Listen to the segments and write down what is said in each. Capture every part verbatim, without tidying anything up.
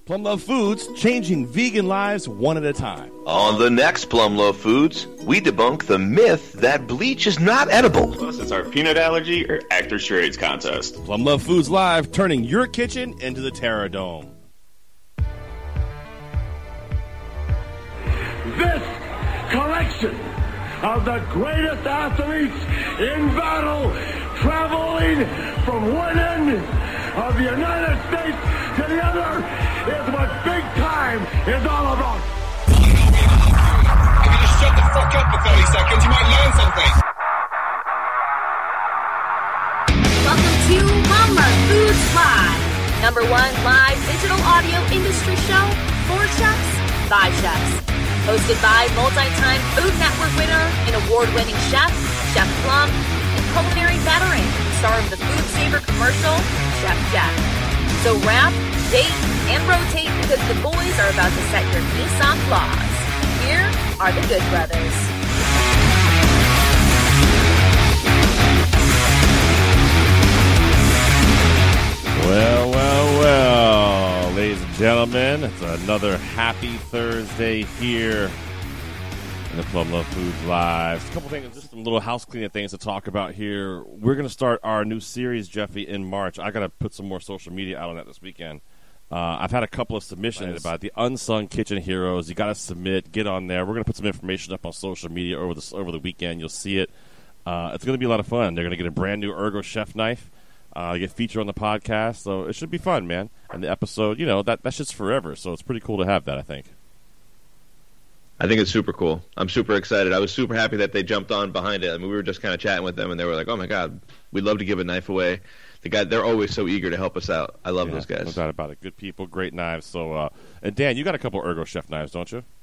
Plum Love Foods, changing vegan lives one at a time. On the next Plum Love Foods, we debunk the myth that bleach is not edible. Plus, it's our peanut allergy or actor charades contest. Plum Love Foods Live, turning your kitchen into the Terror Dome. This collection of the greatest athletes in battle, traveling from one end of the United States to the other, is what big time is all about. If you just shut the fuck up for thirty seconds, you might learn something. Welcome to Plum Love Foods Live, number one live digital audio industry show for chefs by chefs. Hosted by multi-time Food Network winner and award-winning chef, Chef Plum, and culinary veteran, star of the Food Saver commercial, Chef Jeff. So wrap, date, and rotate because the boys are about to set your Nissan flaws. Here are the Good Brothers. Well, well, well, ladies and gentlemen, it's another happy Thursday here in the Plum Love Foods Live. Just a couple things, just some little house cleaning things to talk about here. We're going to start our new series, Jeffy, in March. I got to put some more social media out on that this weekend. Uh, I've had a couple of submissions nice. about the unsung kitchen heroes. You got to submit, get on there. We're going to put some information up on social media over the over the weekend. You'll see it. Uh, it's going to be a lot of fun. They're going to get a brand new Ergo Chef knife. Uh, get featured on the podcast, so it should be fun, man. And the episode, you know, that that's just forever, so it's pretty cool to have that, I think. I think it's super cool. I'm super excited. I was super happy that they jumped on behind it. I mean, we were just kind of chatting with them, and they were like, "Oh my God, we'd love to give a knife away." The guy, they're always so eager to help us out. I love yeah, those guys. No doubt about it. Good people, great knives. So, uh, and Dan, you got a couple Ergo Chef knives, don't you?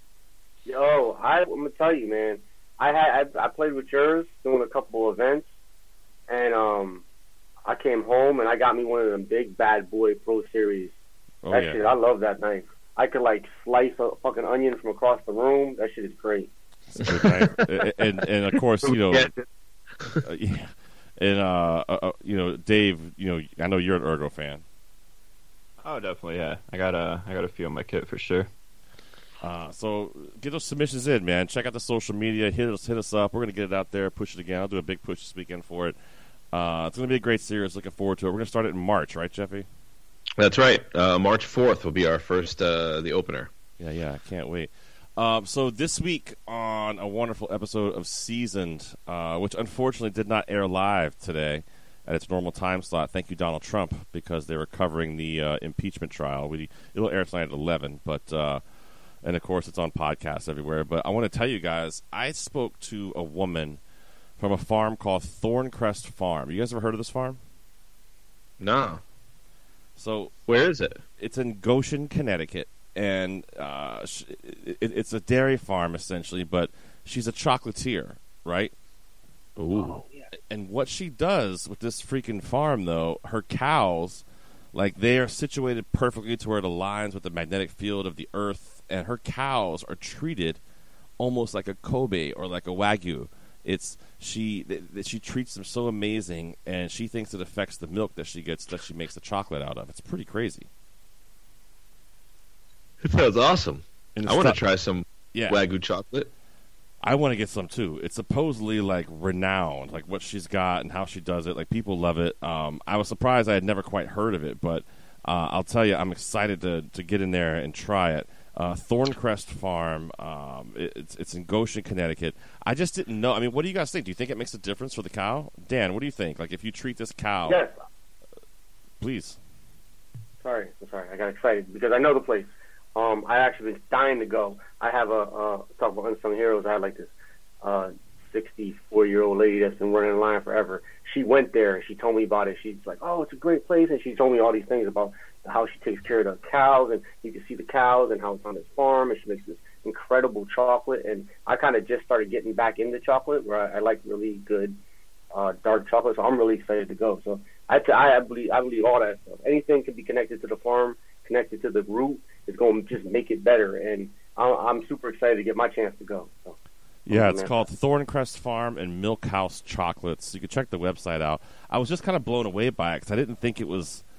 Yo, I, I'm gonna tell you, man. I had I, I played with yours doing a couple events, and um. I came home and I got me one of them big bad boy Pro Series. Oh, that yeah. shit, I love that knife. I could like slice a fucking onion from across the room. That shit is great. It's a good knife. and, and of course, you know, uh, yeah, and uh, uh, you know, Dave, you know, I know you're an Ergo fan. Oh, definitely, yeah. I got a I got a few on my kit for sure. Uh, so get those submissions in, man. Check out the social media. Hit us, hit us up. We're gonna get it out there, push it again. I'll do a big push this weekend for it. Uh, it's going to be a great series. Looking forward to it. We're going to start it in March, right, Jeffy? That's right. Uh, March fourth will be our first, uh, the opener. Yeah, yeah. I can't wait. Um, so this week on a wonderful episode of Seasoned, uh, which unfortunately did not air live today at its normal time slot. Thank you, Donald Trump, because they were covering the uh, impeachment trial. We, it'll air tonight at eleven, but uh, and of course it's on podcasts everywhere. But I want to tell you guys, I spoke to a woman from a farm called Thorncrest Farm. You guys ever heard of this farm? No. So where is it? It's in Goshen, Connecticut, and uh, it, it's a dairy farm essentially. But she's a chocolatier, right? Ooh. Oh, yeah. And what she does with this freaking farm, though, her cows, like they are situated perfectly to where it aligns with the magnetic field of the Earth, and her cows are treated almost like a Kobe or like a Wagyu. It's she that she treats them so amazing, and she thinks it affects the milk that she gets, that she makes the chocolate out of. It's pretty crazy. It sounds awesome. And I want to stu- try some yeah. Wagyu chocolate. I want to get some too. It's supposedly like renowned, like what she's got and how she does it. Like people love it. Um, I was surprised I had never quite heard of it, but uh, I'll tell you, I'm excited to to get in there and try it. Uh, Thorncrest Farm. Um, it, it's it's in Goshen, Connecticut. I just didn't know. I mean, what do you guys think? Do you think it makes a difference for the cow? Dan, what do you think? Like, if you treat this cow, Yes. please. Sorry, I'm sorry. I got excited because I know the place. Um, I actually been dying to go. I have a uh, talk about unsung heroes. I had like this uh, sixty-four-year-old lady that's been running in line forever. She went there and she told me about it. She's like, "Oh, it's a great place," and she told me all these things about how she takes care of the cows, and you can see the cows and how it's on his farm, and she makes this incredible chocolate. And I kind of just started getting back into chocolate, where I, I like really good uh, dark chocolate, so I'm really excited to go. So I, I believe I believe all that stuff. Anything can be connected to the farm, connected to the root, is going to just make it better. And I'm, I'm super excited to get my chance to go. So. Yeah, it's called Thorncrest Farm and Milk House Chocolates. You can check the website out. I was just kind of blown away by it because I didn't think it was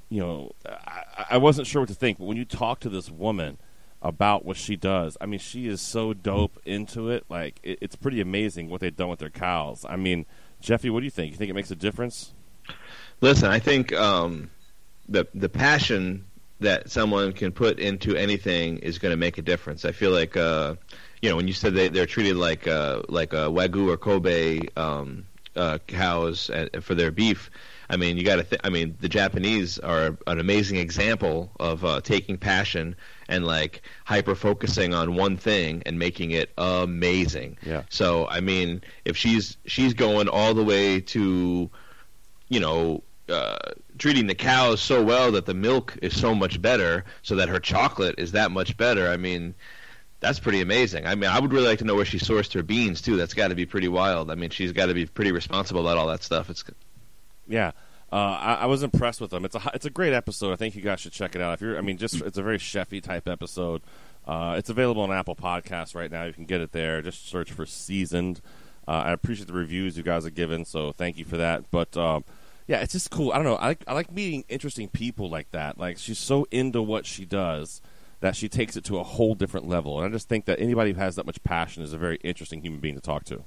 you know, I, I wasn't sure what to think. But when you talk to this woman about what she does, I mean, she is so dope into it. Like, it, it's pretty amazing what they've done with their cows. I mean, Jeffy, what do you think? You think it makes a difference? Listen, I think um, the the passion that someone can put into anything is going to make a difference. I feel like, uh, you know, when you said they, they're treated like uh, like a Wagyu or Kobe um, uh, cows at, for their beef, I mean, you got to. Th- I mean, the Japanese are an amazing example of uh, taking passion and like hyper focusing on one thing and making it amazing. Yeah. So, I mean, if she's she's going all the way to, you know, uh, treating the cows so well that the milk is so much better, so that her chocolate is that much better. I mean, that's pretty amazing. I mean, I would really like to know where she sourced her beans too. That's got to be pretty wild. I mean, she's got to be pretty responsible about all that stuff. It's Yeah, uh, I, I was impressed with them. It's a it's a great episode. I think you guys should check it out. If you're, I mean, just it's a very chefy type episode. Uh, it's available on Apple Podcasts right now. You can get it there. Just search for Seasoned. Uh, I appreciate the reviews you guys have given, so thank you for that. But um, yeah, it's just cool. I don't know. I like I like meeting interesting people like that. Like, she's so into what she does that she takes it to a whole different level. And I just think that anybody who has that much passion is a very interesting human being to talk to.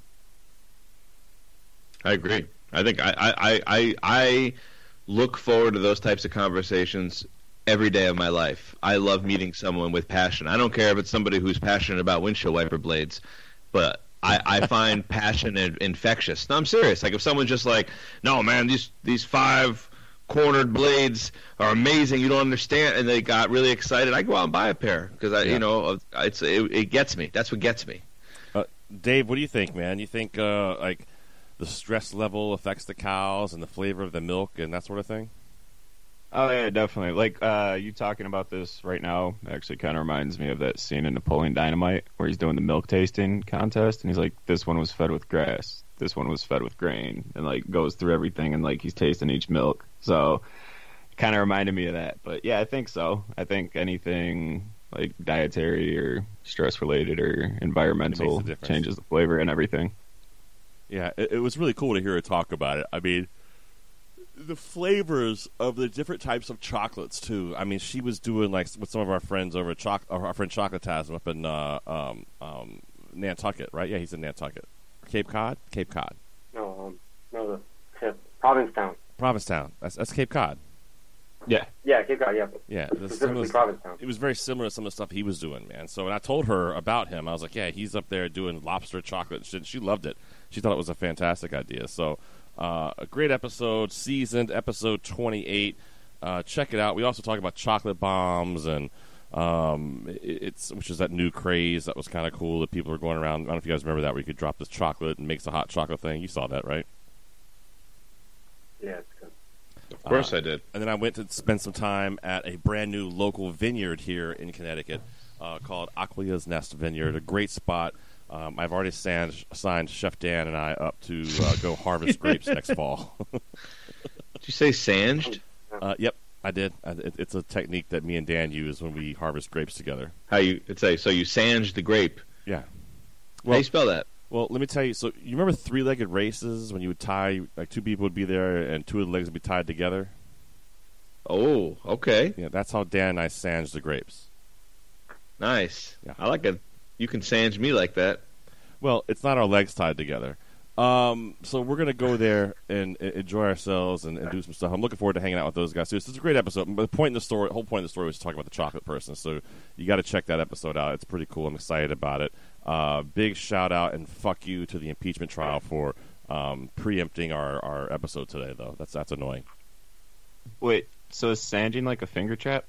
I agree. I think I, I, I, I look forward to those types of conversations every day of my life. I love meeting someone with passion. I don't care if it's somebody who's passionate about windshield wiper blades, but I, I find passion infectious. No, I'm serious. Like, if someone's just like, no, man, these these five cornered blades are amazing, you don't understand, and they got really excited, I go out and buy a pair because I, yeah. you know, it's it, it gets me. That's what gets me. Uh, Dave, what do you think, man? You think uh, like the stress level affects the cows and the flavor of the milk and that sort of thing? Oh, yeah, definitely. Like, uh, you talking about this right now actually kind of reminds me of that scene in Napoleon Dynamite where he's doing the milk tasting contest, and he's like, this one was fed with grass, this one was fed with grain, and, like, goes through everything, and, like, he's tasting each milk. So it kind of reminded me of that. But, yeah, I think so. I think anything, like, dietary or stress-related or environmental changes the flavor and everything. Yeah, it, it was really cool to hear her talk about it. I mean, the flavors of the different types of chocolates too. I mean, she was doing like with some of our friends over at Choc- our friend Chocotasm up in uh, um, um, Nantucket, right? Yeah, he's in Nantucket, Cape Cod, Cape Cod. No, um, no, the Provincetown. Provincetown. That's that's Cape Cod. Yeah, yeah, Cape Cod. Yeah, yeah. Specifically Provincetown. It was very similar to some of the stuff he was doing, man. So when I told her about him, I was like, yeah, he's up there doing lobster chocolate. She, she loved it. She thought it was a fantastic idea. So. Uh, a great episode, Seasoned, episode twenty-eight. Uh, check it out. We also talk about chocolate bombs, and um, it, it's which is that new craze that was kind of cool that people are going around. I don't know if you guys remember that, where you could drop this chocolate and makes a hot chocolate thing. You saw that, right? Yeah, it's good. Of course uh, I did. And then I went to spend some time at a brand new local vineyard here in Connecticut uh, called Aquilia's Nest Vineyard. A great spot. Um, I've already signed, signed Chef Dan and I up to uh, go harvest grapes next fall. Did you say sanged? Uh, yep, I did. I, it, it's a technique that me and Dan use when we harvest grapes together. How you? It's a, so you sanged the grape. Yeah. Well, how do you spell that? Well, let me tell you. So you remember three-legged races when you would tie, like two people would be there and two of the legs would be tied together? Oh, okay. Yeah, that's how Dan and I sanged the grapes. Nice. Yeah. I like it. You can sange me like that. Well, it's not our legs tied together. Um, so we're going to go there and, and enjoy ourselves and, and do some stuff. I'm looking forward to hanging out with those guys, too. This is a great episode. But the point in the story, the whole point of the story was talking about the chocolate person. So you got to check that episode out. It's pretty cool. I'm excited about it. Uh, big shout-out and fuck you to the impeachment trial for um, preempting our, our episode today, though. That's that's annoying. Wait, so is sanging like a finger trap?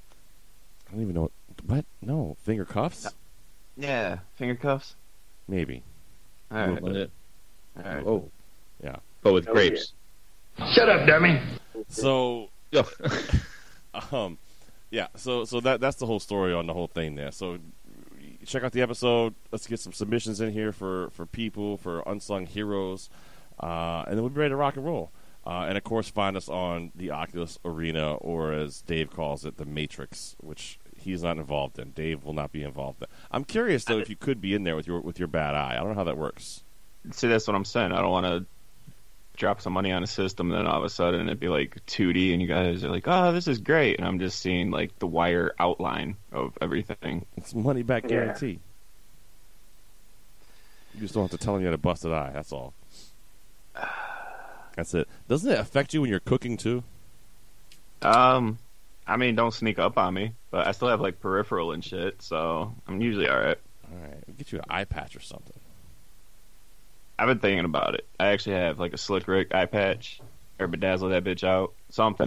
I don't even know what... What? No. Finger cuffs? Yeah, finger cuffs. Maybe. All right. All right. Oh, yeah. But with Oh, grapes. Shut up, dummy. So, Yeah. um, yeah. So, so that that's the whole story on the whole thing there. So, check out the episode. Let's get some submissions in here for, for people, for unsung heroes, uh, and then we'll be ready to rock and roll. Uh, and of course, find us on the Oculus Arena, or as Dave calls it, the Matrix, which he's not involved in. Dave will not be involved in. I'm curious though if you could be in there with your with your bad eye. I don't know how that works. See, that's what I'm saying. I don't want to drop some money on a system, and then all of a sudden it'd be like two D, and you guys are like, "Oh, this is great," and I'm just seeing like the wire outline of everything. It's money back Yeah. guarantee. You just don't have to tell them you had a busted eye. That's all. That's it. Doesn't it affect you when you're cooking too? Um, I mean, don't sneak up on me, but I still have like peripheral and shit, so I'm usually all right. All right, we'll get you an eye patch or something. I've been thinking about it. I actually have like a Slick Rick eye patch, or bedazzle that bitch out, something.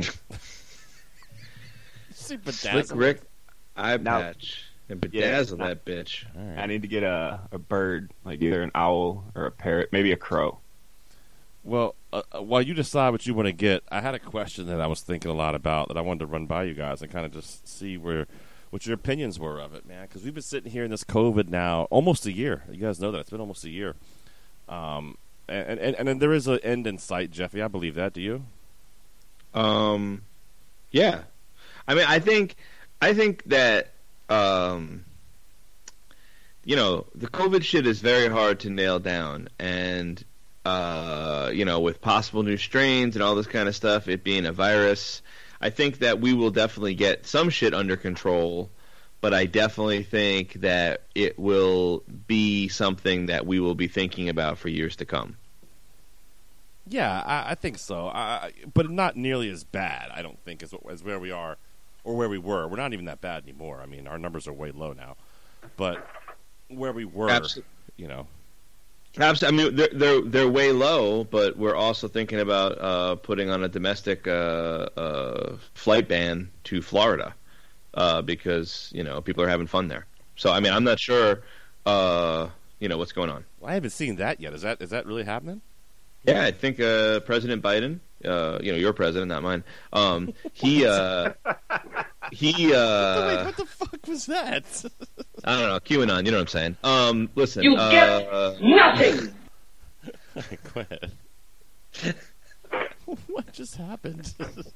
See, Slick Rick eye Now- patch and Yeah. bedazzle that bitch. All right. I need to get a a bird, like either an owl or a parrot, maybe a crow. Well, uh, uh, while you decide what you want to get, I had a question that I was thinking a lot about that I wanted to run by you guys and kind of just see where what your opinions were of it, man. Because we've been sitting here in this COVID now almost a year. You guys know that it's been almost a year. Um, and and, and then there is an end in sight, Jeffy. I believe that. Do you? Um, yeah. I mean, I think, I think that, um, you know, the COVID shit is very hard to nail down, and uh, you know, with possible new strains and all this kind of stuff, it being a virus, I think that we will definitely get some shit under control. But I definitely think that it will be something that we will be thinking about for years to come. Yeah, I, I think so. I, but not nearly as bad, I don't think, as, as where we are or where we were. We're not even that bad anymore. I mean, our numbers are way low now. But where we were, Absolutely. you know. Absolutely. I mean, they're, they're they're way low, but we're also thinking about uh, putting on a domestic uh, uh, flight ban to Florida uh, because you know people are having fun there. So I mean, I'm not sure, uh, you know, what's going on. Well, I haven't seen that yet. Is that is that really happening? Yeah, I think uh, President Biden, uh, you know, your president, not mine. Um, he uh, he. Uh, Wait, what the fuck was that? I don't know, QAnon. You know what I'm saying? Um, listen, You uh, get nothing. Go ahead. What just happened?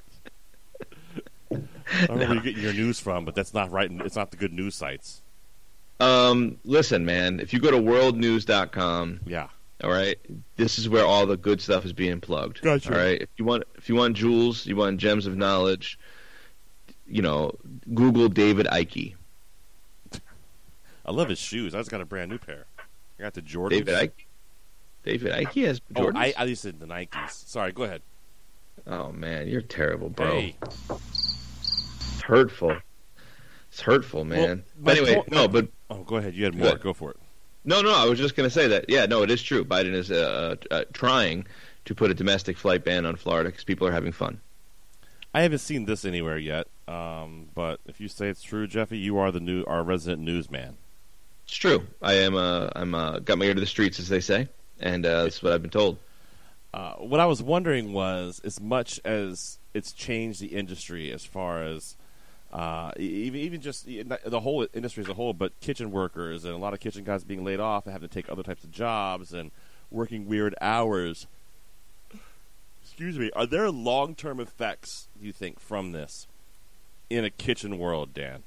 I don't know where you're getting your news from, but that's not right. It's not the good news sites. Um, listen, man. If you go to world news dot com, Yeah. all right, this is where all the good stuff is being plugged. Gotcha. All right, if you want, if you want jewels, you want gems of knowledge, you know, Google David Icke. I love his shoes. I just got a brand new pair. I got the Jordans. David Icke. David Icke has Oh, Jordans. I, I used to the Nikes. Sorry, go ahead. Oh man, you're terrible, bro. Hey. It's hurtful. It's hurtful, man. Well, but my anyway, point- no, but Oh, go ahead. You had more. Good. Go for it. no, no. I was just going to say that. Yeah, no, it is true. Biden is uh, uh, trying to put a domestic flight ban on Florida because people are having fun. I haven't seen this anywhere yet, um, but if you say it's true, Jeffy, you are the new our resident newsman. It's true. I am. Uh, I'm. Uh, got my ear to the streets, as they say, and uh, that's what I've been told. Uh, what I was wondering was, as much as it's changed the industry as far as uh, e- even even just the the whole industry as a whole, but kitchen workers and a lot of kitchen guys being laid off and having to take other types of jobs and working weird hours. Excuse me. Are there long-term effects, do you think, from this in a kitchen world, Dan?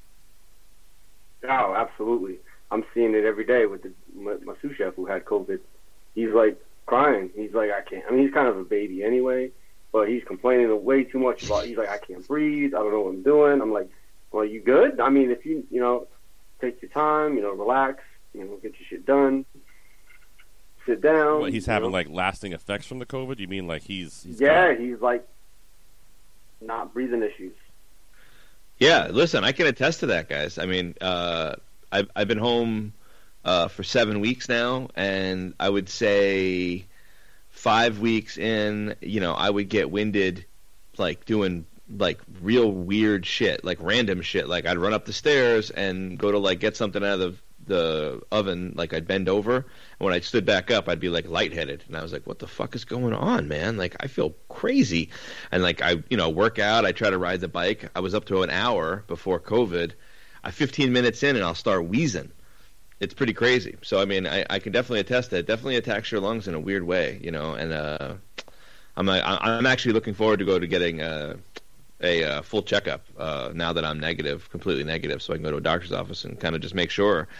Oh, absolutely. I'm seeing it every day with the, my, my sous chef who had COVID. He's like crying. He's like, I can't. I mean, he's kind of a baby anyway, but he's complaining way too much about. He's like, I can't breathe. I don't know what I'm doing. I'm like, well, you good? I mean, if you, you know, take your time, you know, relax, you know, get your shit done, sit down. What, he's you having know. like lasting effects from the COVID? You mean like he's, he's Yeah, got- he's like not breathing issues. Yeah, listen, I can attest to that, guys. I mean, uh, I've I've been home uh, for seven weeks now, and I would say five weeks in, you know, I would get winded, like doing like real weird shit, like random shit. Like I'd run up the stairs and go to like get something out of the oven, like I'd bend over, and when I stood back up, I'd be like lightheaded, and I was like, "What the fuck is going on, man? Like I feel crazy." And like I, you know, work out. I try to ride the bike. I was up to an hour before COVID. I fifteen minutes in, and I'll start wheezing. It's pretty crazy. So I mean, I, I can definitely attest that it definitely attacks your lungs in a weird way, you know. And uh, I'm I, I'm actually looking forward to go to getting uh, a uh, full checkup uh, now that I'm negative, completely negative, so I can go to a doctor's office and kind of just make sure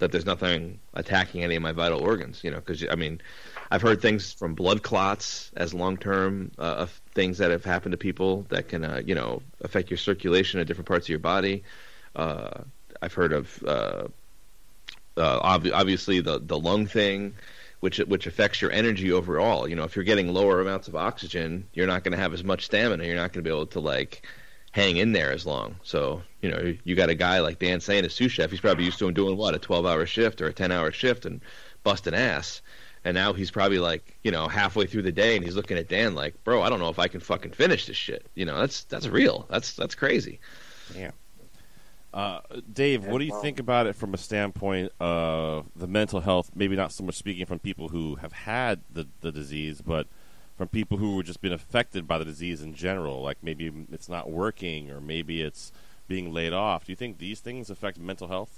that there's nothing attacking any of my vital organs. You know, because I mean, I've heard things from blood clots as long-term uh, of things that have happened to people that can, uh, you know, affect your circulation in different parts of your body. Uh, I've heard of uh, uh, ob- obviously the the lung thing, which which affects your energy overall. You know, if you're getting lower amounts of oxygen, you're not going to have as much stamina. You're not going to be able to like hang in there as long. So, you know, you got a guy like Dan saying, a sous chef, he's probably used to him doing what, a twelve-hour shift or a ten-hour shift and busting ass. And now he's probably like, you know, halfway through the day and he's looking at Dan like, bro, I don't know if I can fucking finish this shit. You know, that's that's real. That's that's crazy. Yeah. Uh, Dave, what do you think about it from a standpoint of the mental health? Maybe not so much speaking from people who have had the, the disease, but from people who have just been affected by the disease in general. Like maybe it's not working or maybe it's being laid off. Do you think these things affect mental health?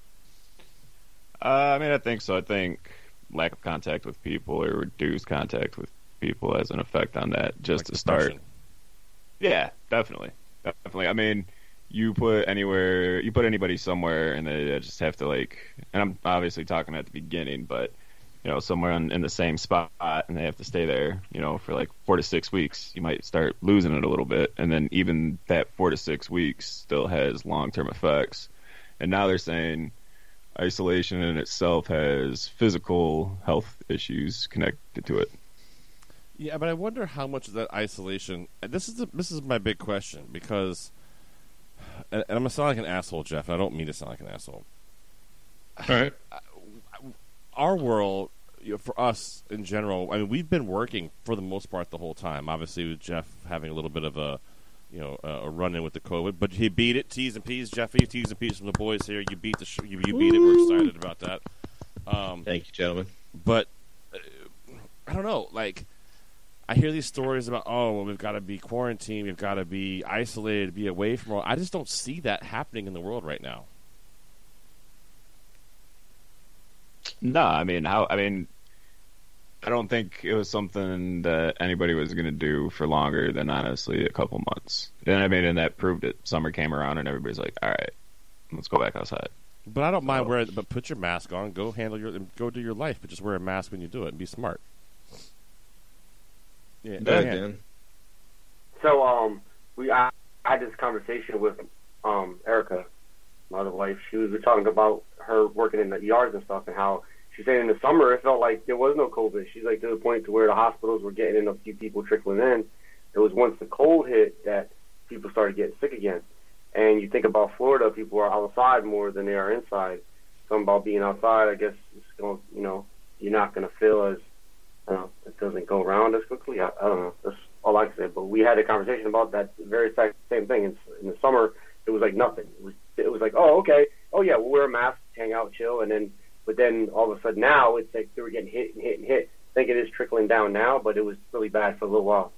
Uh, I mean, I think so. I think lack of contact with people or reduced contact with people has an effect on that, just Like to start. depression. Yeah, definitely. Definitely. I mean, you put anywhere, you put anybody somewhere and they just have to like, and I'm obviously talking at the beginning, but you know, somewhere in, in the same spot and they have to stay there, you know, for like four to six weeks, you might start losing it a little bit. And then even that four to six weeks still has long-term effects. And now they're saying isolation in itself has physical health issues connected to it. Yeah, but I wonder how much of that isolation. And this is the, this is my big question because, and, and I'm gonna sound like an asshole, Jeff. And I don't mean to sound like an asshole. All right. Our world, you know, for us in general, I mean, we've been working for the most part the whole time. Obviously, with Jeff having a little bit of a, you know, a, a run in with the COVID, but he beat it. T's and P's, Jeffy. T's and P's from the boys here. You beat the sh- you, you beat it. We're excited about that. Um, Thank you, gentlemen. But uh, I don't know. Like, I hear these stories about, oh, well, we've got to be quarantined, we've got to be isolated, be away from all. I just don't see that happening in the world right now. No, I mean, how? I mean, I don't think it was something that anybody was going to do for longer than honestly a couple months. And I mean, and that proved it. Summer came around, and everybody's like, "All right, let's go back outside." But I don't mind So- wearing. But put your mask on, go handle your, go do your life. But just wear a mask when you do it and be smart. Yeah, Go ahead, Dan. Dan. So, um, we I, I had this conversation with um Erica, my other wife. She was we were talking about her working in the yards and stuff, and how she said in the summer it felt like there was no COVID. She's like to the point to where the hospitals were getting in a few people trickling in. It was once the cold hit that people started getting sick again. And you think about Florida, people are outside more than they are inside. Something about being outside, I guess, it's going, you know, you're not going to feel as, I don't know, it doesn't go around as quickly. I, I don't know. That's all I can say. But we had a conversation about that very same thing. In, in the summer, it was like nothing. It was, it was like, oh, okay. Oh, yeah, we'll wear a mask, hang out, chill. And then, but then all of a sudden now it's like they were getting hit and hit and hit. I think it is trickling down now, but it was really bad for a little while.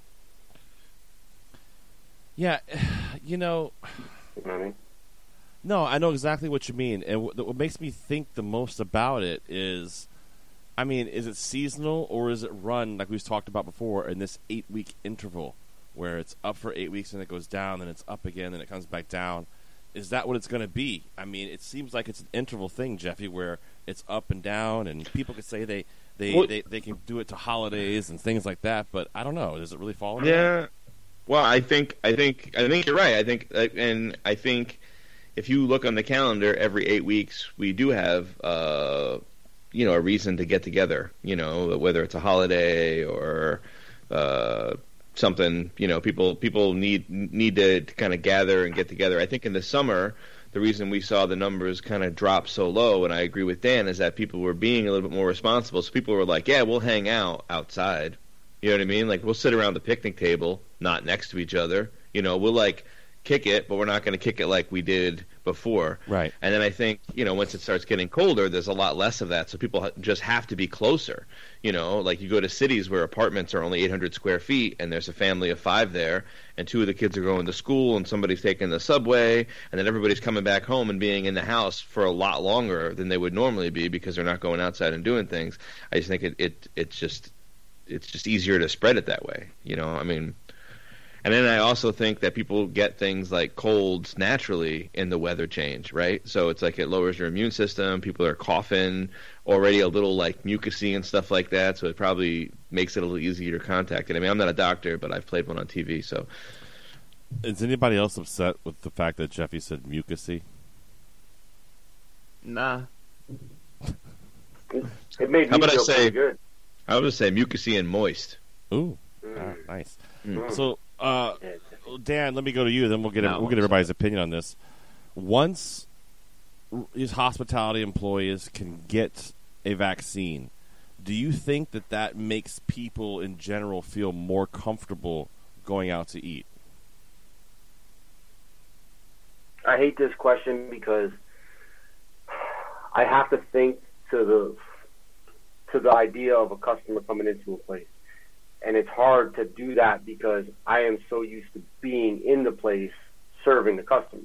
Yeah, you know. You know what I mean? No, I know exactly what you mean. And what, what makes me think the most about it is, I mean, is it seasonal or is it run, like we've talked about before, in this eight-week interval where it's up for eight weeks and it goes down, then it's up again, then it comes back down? Is that what it's going to be? I mean, it seems like it's an interval thing, Jeffy, where it's up and down, and people could say they, they, Well, they, they can do it to holidays and things like that, but I don't know. Does it really fall into that? Yeah. Well, I think I think I think you're right. I think uh, and I think if you look on the calendar, every eight weeks we do have uh, you know a reason to get together. You know, whether it's a holiday or uh, something. You know, people people need need to, to kind of gather and get together. I think in the summer, the reason we saw the numbers kind of drop so low, and I agree with Dan, is that people were being a little bit more responsible. So people were like, "Yeah, we'll hang out outside." You know what I mean? Like, we'll sit around the picnic table, not next to each other. You know, we'll, like, kick it, but we're not going to kick it like we did before. Right. And then I think, you know, once it starts getting colder, there's a lot less of that, so people ha- just have to be closer. You know, like you go to cities where apartments are only eight hundred square feet, and there's a family of five there, and two of the kids are going to school, and somebody's taking the subway, and then everybody's coming back home and being in the house for a lot longer than they would normally be because they're not going outside and doing things. I just think it, it it's just... it's just easier to spread it that way. You know, I mean, And then I also think that people get things like colds naturally in the weather change, right? So it's like it lowers your immune system. People are coughing already a little like mucousy and stuff like that. So it probably makes it a little easier to contact it. I mean, I'm not a doctor, but I've played one on T V. So is anybody else upset with the fact that Jeffy said mucousy? Nah. It made me How about I feel say- pretty good. I would just say mucousy and moist. Ooh, Mm. ah, nice. Mm. So, uh, Dan, let me go to you. Then we'll get No, we'll get everybody's opinion on this. Once these hospitality employees can get a vaccine, do you think that that makes people in general feel more comfortable going out to eat? I hate this question because I have to think to the to the idea of a customer coming into a place. And it's hard to do that because I am so used to being in the place serving the customer.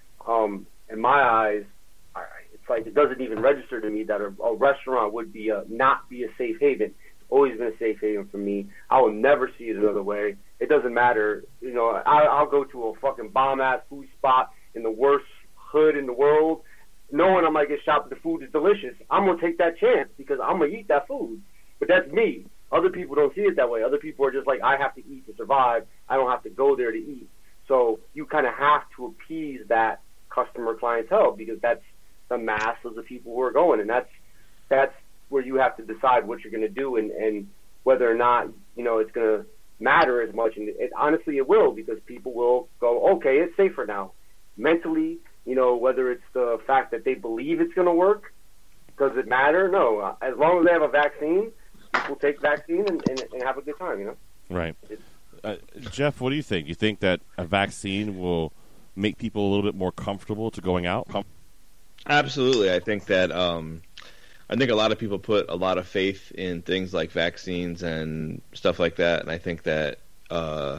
Um, in my eyes, I, it's like it doesn't even register to me that a, a restaurant would be a, not be a safe haven. It's always been a safe haven for me. I will never see it another way. It doesn't matter. You know, I, I'll go to a fucking bomb-ass food spot in the worst hood in the world, knowing I might get shot, but the food is delicious. I'm going to take that chance because I'm going to eat that food. But that's me. Other people don't see it that way. Other people are just like, I have to eat to survive. I don't have to go there to eat. So you kind of have to appease that customer clientele because that's the mass of the people who are going. And that's that's where you have to decide what you're going to do and, and whether or not, you know, it's going to matter as much. And it, honestly, it will because people will go, okay, it's safer now. Mentally, you know, whether it's the fact that they believe it's going to work, does it matter? No. As long as they have a vaccine, people take vaccine and, and, and have a good time, you know? Right. Uh, Jeff, what do you think? You think that a vaccine will make people a little bit more comfortable to going out? Com- Absolutely. I think that um, I think a lot of people put a lot of faith in things like vaccines and stuff like that, and I think that uh,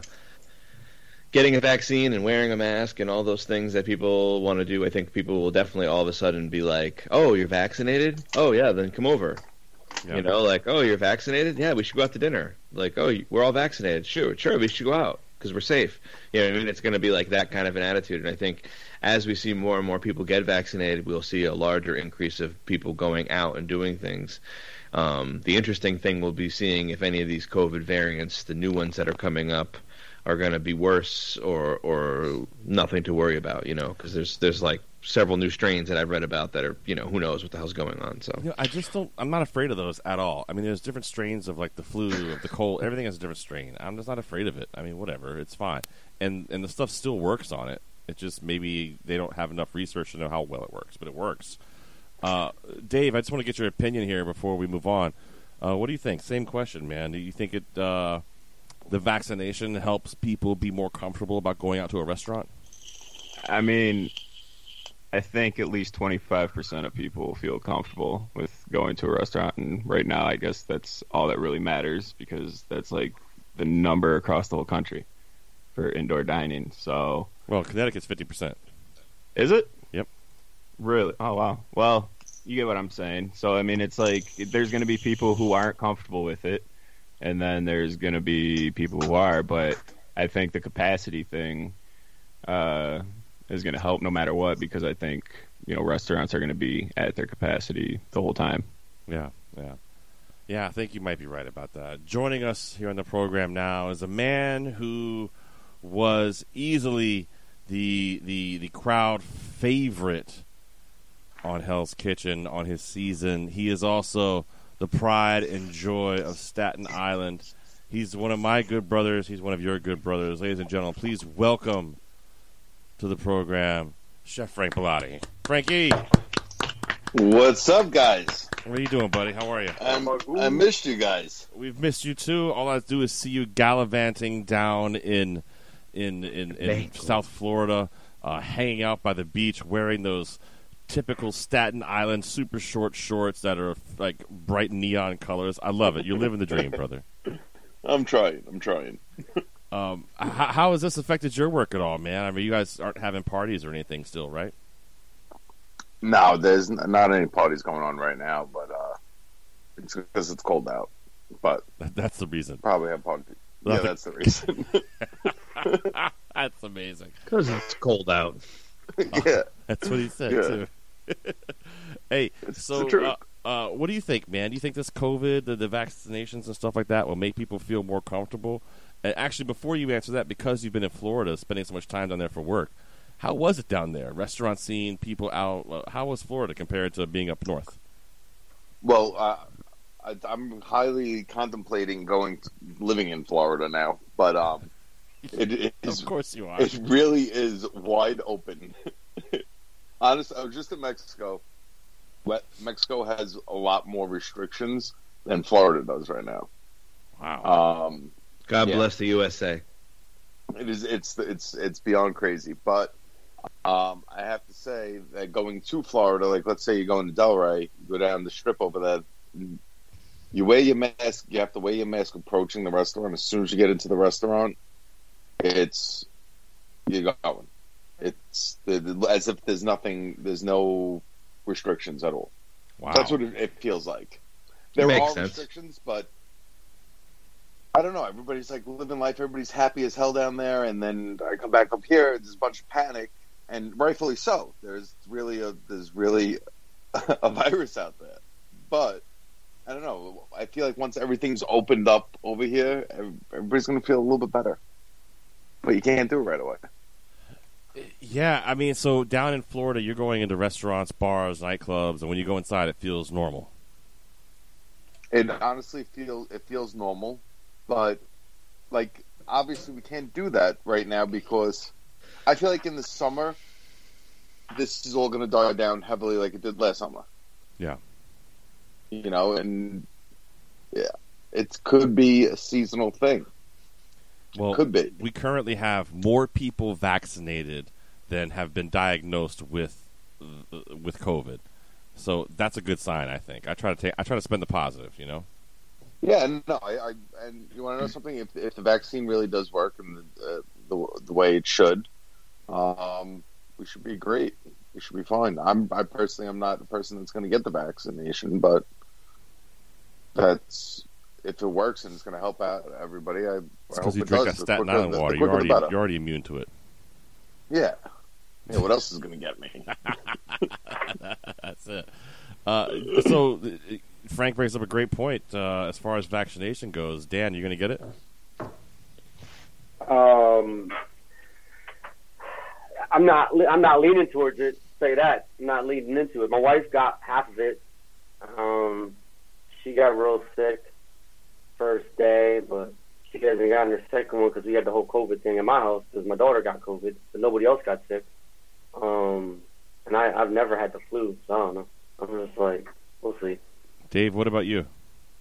getting a vaccine and wearing a mask and all those things that people want to do, I think people will definitely all of a sudden be like, oh, you're vaccinated? Oh, yeah, then come over. Yeah. You know, like, oh, you're vaccinated? Yeah, we should go out to dinner. Like, oh, we're all vaccinated. Sure, sure, we should go out because we're safe. You know what I mean? It's going to be like that kind of an attitude. And I think as we see more and more people get vaccinated, we'll see a larger increase of people going out and doing things. Um, the interesting thing we'll be seeing if any of these COVID variants, the new ones that are coming up, are going to be worse or or nothing to worry about, you know, because there's there's like several new strains that I've read about that are, you know, who knows what the hell's going on. So You know, I just don't. I'm not afraid of those at all. I mean, there's different strains of like the flu, of the cold. Everything has a different strain. I'm just not afraid of it. I mean, whatever, it's fine. And and the stuff still works on it. It just maybe they don't have enough research to know how well it works, but it works. Uh, Dave, I just want to get your opinion here before we move on. Uh, what do you think? Same question, man. Do you think it uh, the vaccination helps people be more comfortable about going out to a restaurant? I mean, I think at least twenty-five percent of people feel comfortable with going to a restaurant. And right now, I guess that's all that really matters because that's like the number across the whole country for indoor dining. So, Well, Connecticut's fifty percent. is it? Yep. Really? Oh, wow. Well, you get what I'm saying. So, I mean, it's like there's going to be people who aren't comfortable with it, and then there's going to be people who are. But I think the capacity thing uh, is going to help no matter what because I think, you know, restaurants are going to be at their capacity the whole time. Yeah, yeah. Yeah, I think you might be right about that. Joining us here on the program now is a man who was easily the the the crowd favorite on Hell's Kitchen on his season. He is also the pride and joy of Staten Island. He's one of my good brothers. He's one of your good brothers. Ladies and gentlemen, please welcome to the program Chef Frank Bellotti. Frankie, What's up, guys? what are you doing, buddy? How are you? I'm, I missed you guys. We've missed you too. All I do is see you gallivanting down in in in, in South Florida, uh, hanging out by the beach, wearing those typical Staten Island super short shorts that are like bright neon colors. I love it. You're living the dream, brother. I'm trying. I'm trying. Um, h- how has this affected your work at all, man? I mean, you guys aren't having parties or anything still, right? No, there's n- not any parties going on right now, but uh, it's because it's cold out. But That- That's the reason. probably have parties. Yeah, Nothing- that's the reason. That's amazing. Because it's cold out. yeah. That's what he said, Yeah. too. Hey, It's so the truth. uh, uh, what do you think, man? Do you think this COVID, the, the vaccinations and stuff like that will make people feel more comfortable? And actually, before you answer that, because you've been in Florida, spending so much time down there for work, how was it down there? Restaurant scene, people out. Uh, how was Florida compared to being up north? Well, uh, I, I'm highly contemplating going to, living in Florida now, but um, it, it is. Of course you are. It really is wide open. Honestly, I was just in Mexico. What- Mexico has a lot more restrictions than Florida does right now. Wow. Um, God Yeah. bless the U S A. it is. It's it's it's beyond crazy. But um, I have to say that going to Florida, like let's say you're going to Delray, you go down the strip over there. You wear your mask. You have to wear your mask approaching the restaurant. As soon as you get into the restaurant, it's you're going. It's as if there's nothing. There's no restrictions at all. Wow. That's what it, it feels like. There Makes are sense. restrictions, but I don't know. Everybody's like living life. Everybody's happy as hell down there, and then I come back up here. There's a bunch of panic, and rightfully so. There's really a there's really a virus out there, but I don't know. I feel like once everything's opened up over here, everybody's going to feel a little bit better. But you can't do it right away. Yeah, I mean, so down in Florida, you're going into restaurants, bars, nightclubs, and when you go inside, it feels normal. It honestly feels it feels normal, but like obviously we can't do that right now because I feel like in the summer this is all going to die down heavily like it did last summer. Yeah. You know, and yeah, it could be a seasonal thing. Well, Could be. we currently have more people vaccinated than have been diagnosed with uh, with COVID. So that's a good sign, I think. I try to take, I try to spend the positive, you know. Yeah, no, I, I and you want to know something? If if the vaccine really does work and the the, the way it should, um, we should be great. We should be fine. I'm I personally am not the person that's going to get the vaccination, but that's if it works and it's going to help out everybody. I It's I because hope you it drink does. that The Staten quicker- Island the water. quicker You're the already better. you're already immune to it. Yeah. Yeah. What else is going to get me? That's it. Uh, so uh, Frank brings up a great point uh, as far as vaccination goes. Dan, you going to get it? Um, I'm not. I'm not leaning towards it. Say that. I'm not leaning into it. My wife got half of it. Um, she got real sick first day, but she hasn't gotten her second one because we had the whole COVID thing in my house because my daughter got COVID, but nobody else got sick. Um, and I, I've never had the flu, so I don't know. I'm just like, we'll see. Dave, what about you?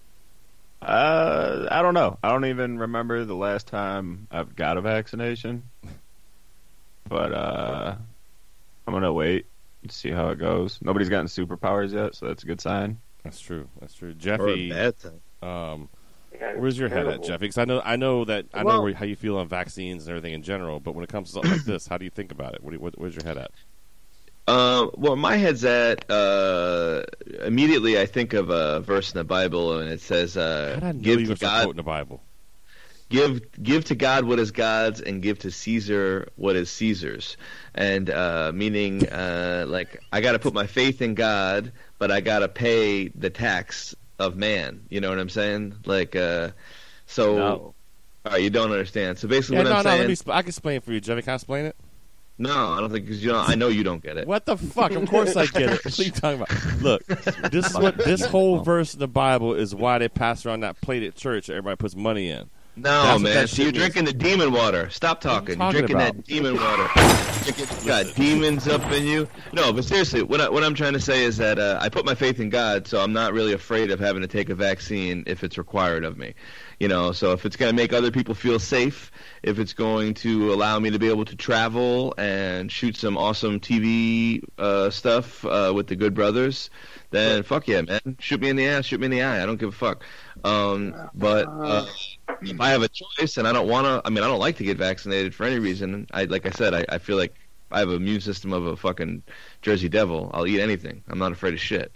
Uh, I don't know. I don't even remember the last time I've got a vaccination. But uh, I'm gonna wait and see how it goes. Nobody's gotten superpowers yet, so that's a good sign. That's true. That's true. Or a Jeffy, bad thing. um, Yeah, it's where's your head at, terrible. Jeffy? Because I know, I know that I know Well- where, how you feel on vaccines and everything in general. But when it comes to something like this, how do you think about it? What, do you, what where's your head at? Uh, well, my head's at uh, immediately. I think of a verse in the Bible, and it says, How uh, did I know "Give you to were God, quoting the Bible? give give to God what is God's, and give to Caesar what is Caesar's." And uh, meaning, uh, like, I got to put my faith in God, but I got to pay the tax of man. You know what I'm saying? Like, uh, so. No. All right, you don't understand. So basically, Yeah, what no, I'm no. saying. Let me. Sp- I can explain it for you, Jeffy. Can I explain it? No, I don't think because you know. I know you don't get it. What the fuck? Of course I get it. What are you talking about? Look, this is what this whole verse in the Bible is why they pass around that plate at church that everybody puts money in. No, That's what man. that So shit you're means. drinking the demon water. Stop talking. talking You're drinking about? that demon water. Drinking- got demons up in you. No, but seriously, what I, what I'm trying to say is that uh, I put my faith in God, so I'm not really afraid of having to take a vaccine if it's required of me. You know, so if it's going to make other people feel safe, if it's going to allow me to be able to travel and shoot some awesome T V uh, stuff uh, with the Good Brothers, then fuck yeah, man. Shoot me in the ass, shoot me in the eye. I don't give a fuck. Um, but uh, if I have a choice and I don't want to, I mean, I don't like to get vaccinated for any reason. I, like I said, I, I feel like I have an immune system of a fucking Jersey Devil. I'll eat anything. I'm not afraid of shit.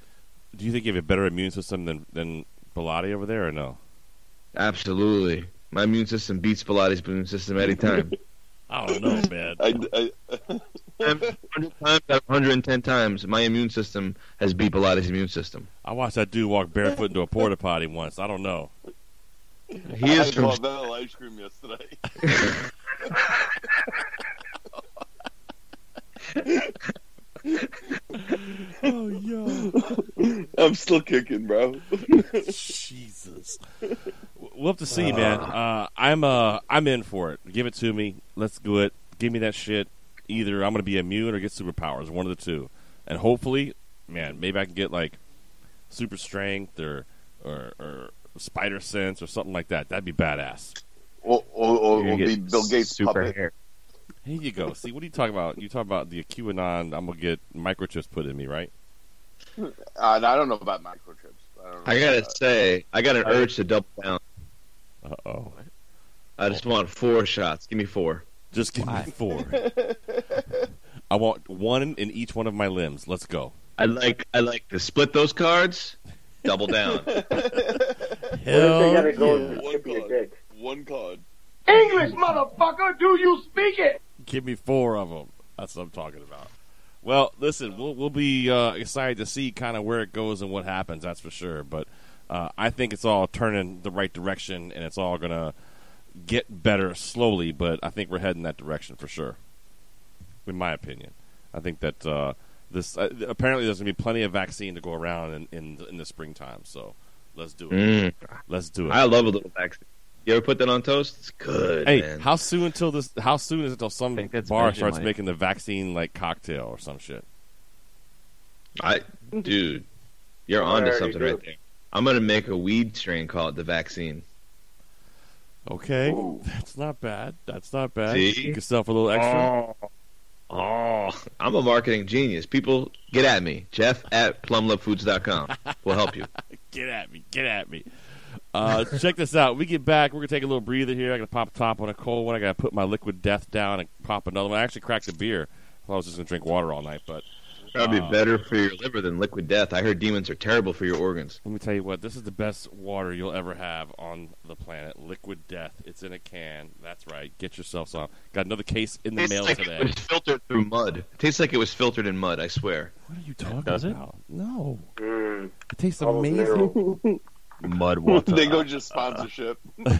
Do you think you have a better immune system than than Bilotti over there, or no? Absolutely. My immune system beats Pilates' immune system any time. I don't know, man. I, I, one hundred times out of one hundred ten times, my immune system has beat Pilates' immune system. I watched that dude walk barefoot into a porta potty once. I don't know. He is I from. bought vanilla ice cream yesterday. Oh, yo. I'm still kicking, bro. Jesus. We'll have to see, man. Uh, I'm uh, I'm in for it. Give it to me. Let's do it. Give me that shit. Either I'm going to be immune or get superpowers. One of the two. And hopefully, man, maybe I can get, like, super strength or, or, or spider sense or something like that. That'd be badass. Or, or, or, or be get Bill Gates' super puppet. hair. Here you go. See, what are you talking about? You talk about the QAnon, I'm going to get microchips put in me, right? Uh, I don't know about microchips. I, don't know I gotta about say, I got an urge to double down. Uh-oh. I just want four shots. Give me four. Just give me four. I want one in each one of my limbs. Let's go. I like I like to split those cards, double down. Hell They gotta go yeah. and One tip your card. dick. One card. English, motherfucker, do you speak it? Give me four of them. That's what I'm talking about. Well, listen, we'll we'll be uh, excited to see kind of where it goes and what happens. That's for sure. But uh, I think it's all turning the right direction, and it's all gonna get better slowly. But I think we're heading that direction for sure. In my opinion, I think that uh, this uh, apparently there's gonna be plenty of vaccine to go around in in, in the springtime. So let's do it. Mm. Let's do it. I love a little vaccine. You ever put that on toast? It's good, Hey, man. how soon until this? How soon is it until some think that's bar Vegemite. starts making the vaccine like cocktail or some shit? I, dude, you're I onto already something do. right there. I'm gonna make a weed strain called the vaccine. Okay, that's not bad. That's not bad. See? Get yourself a little extra. Oh, oh, I'm a marketing genius. People, get at me. Jeff at plum love foods dot com. We'll help you. Get at me. Get at me. Uh, check this out. We get back. We're gonna take a little breather here. I gotta pop a top on a cold one. I gotta put my liquid death down and pop another one. I actually cracked a beer. I thought I was just gonna drink water all night, but That'd be Uh, better for your liver than liquid death. I heard demons are terrible for your organs. let me tell you what. This is the best water you'll ever have on the planet. Liquid death. It's in a can. That's right. Get yourself some. Got another case in the Tastes mail like today. it was filtered through mud. It tastes like it was filtered in mud. I swear. What are you talking Does it? about? No. Mm, It tastes all those amazing. minerals. Mud water. They go just sponsorship.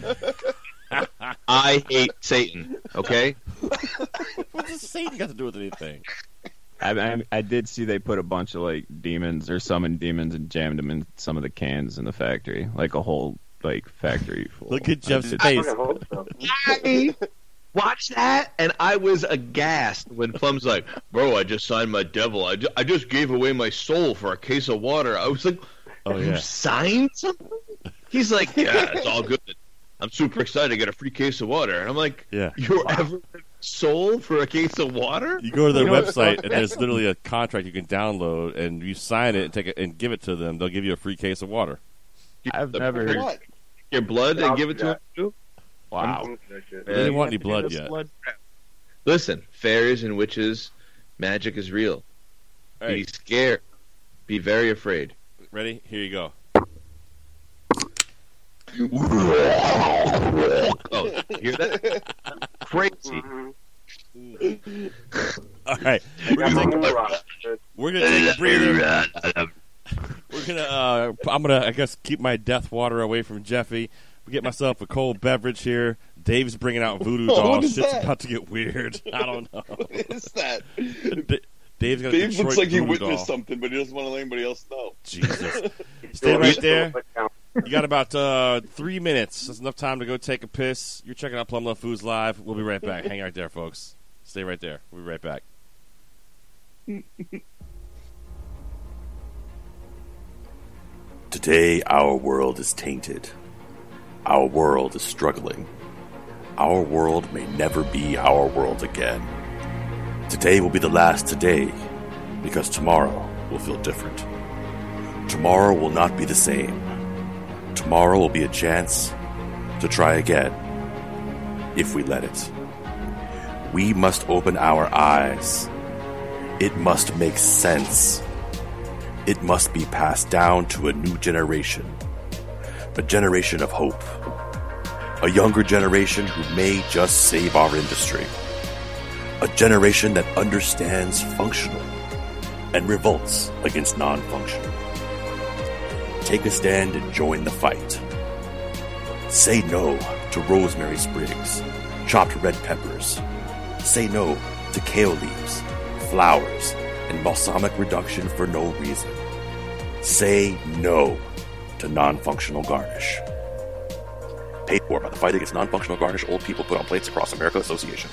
I hate Satan. Okay. What does Satan got to do with anything? I, I, I did see they put a bunch of like demons or summoned demons and jammed them in some of the cans in the factory, like a whole like factory full. Look at Jeff's I did- I face. fucking hope so. I watched that, and I was aghast when Plum's like, "Bro, I just signed my devil. I, ju- I just gave away my soul for a case of water." I was like, Oh, "You yeah. signed something?" He's like, "Yeah, it's all good. I'm super excited to get a free case of water." And I'm like, Yeah. "You're ever sold for a case of water?" You go to their You know what- website and there's literally a contract you can download, and you sign it and take it and give it to them. They'll give you a free case of water. I've The- never. What? Your blood Yeah, and give it to yeah. him too. Wow. I'm that shit. They didn't want any blood yet. Listen, fairies and witches, magic is real. Hey, Be scared. Be very afraid. ready? Here you go. Oh, you hear that? Crazy. Mhm. All right, we're Got gonna my take, moon rock. we're gonna take a breather. We're gonna. Uh, I'm gonna. I guess keep my death water away from Jeffy. We get myself a cold beverage here. Dave's bringing out voodoo What dolls. is Shit's that? about to get weird. I don't know. What is that? D- Dave's gonna. Dave Detroit looks like he voodoo witnessed doll. something, but he doesn't want to let anybody else know. Jesus. Stay right there. You got about uh, three minutes. That's enough time to go take a piss. You're checking out Plum Love Foods Live. We'll be right back. Hang right there, folks. Stay right there. We'll be right back. Today, our world is tainted. Our world is struggling. Our world may never be our world again. Today will be the last today, because tomorrow will feel different. Tomorrow will not be the same. Tomorrow will be a chance to try again, if we let it. We must open our eyes. It must make sense. It must be passed down to a new generation. A generation of hope. A younger generation who may just save our industry. A generation that understands functional and revolts against non-functional. Take a stand and join the fight. Say no to rosemary sprigs, chopped red peppers. Say no to kale leaves, flowers, and balsamic reduction for no reason. Say no to non-functional garnish. Paid for by the Fight Against Non-Functional Garnish Old People Put on Plates Across America Association.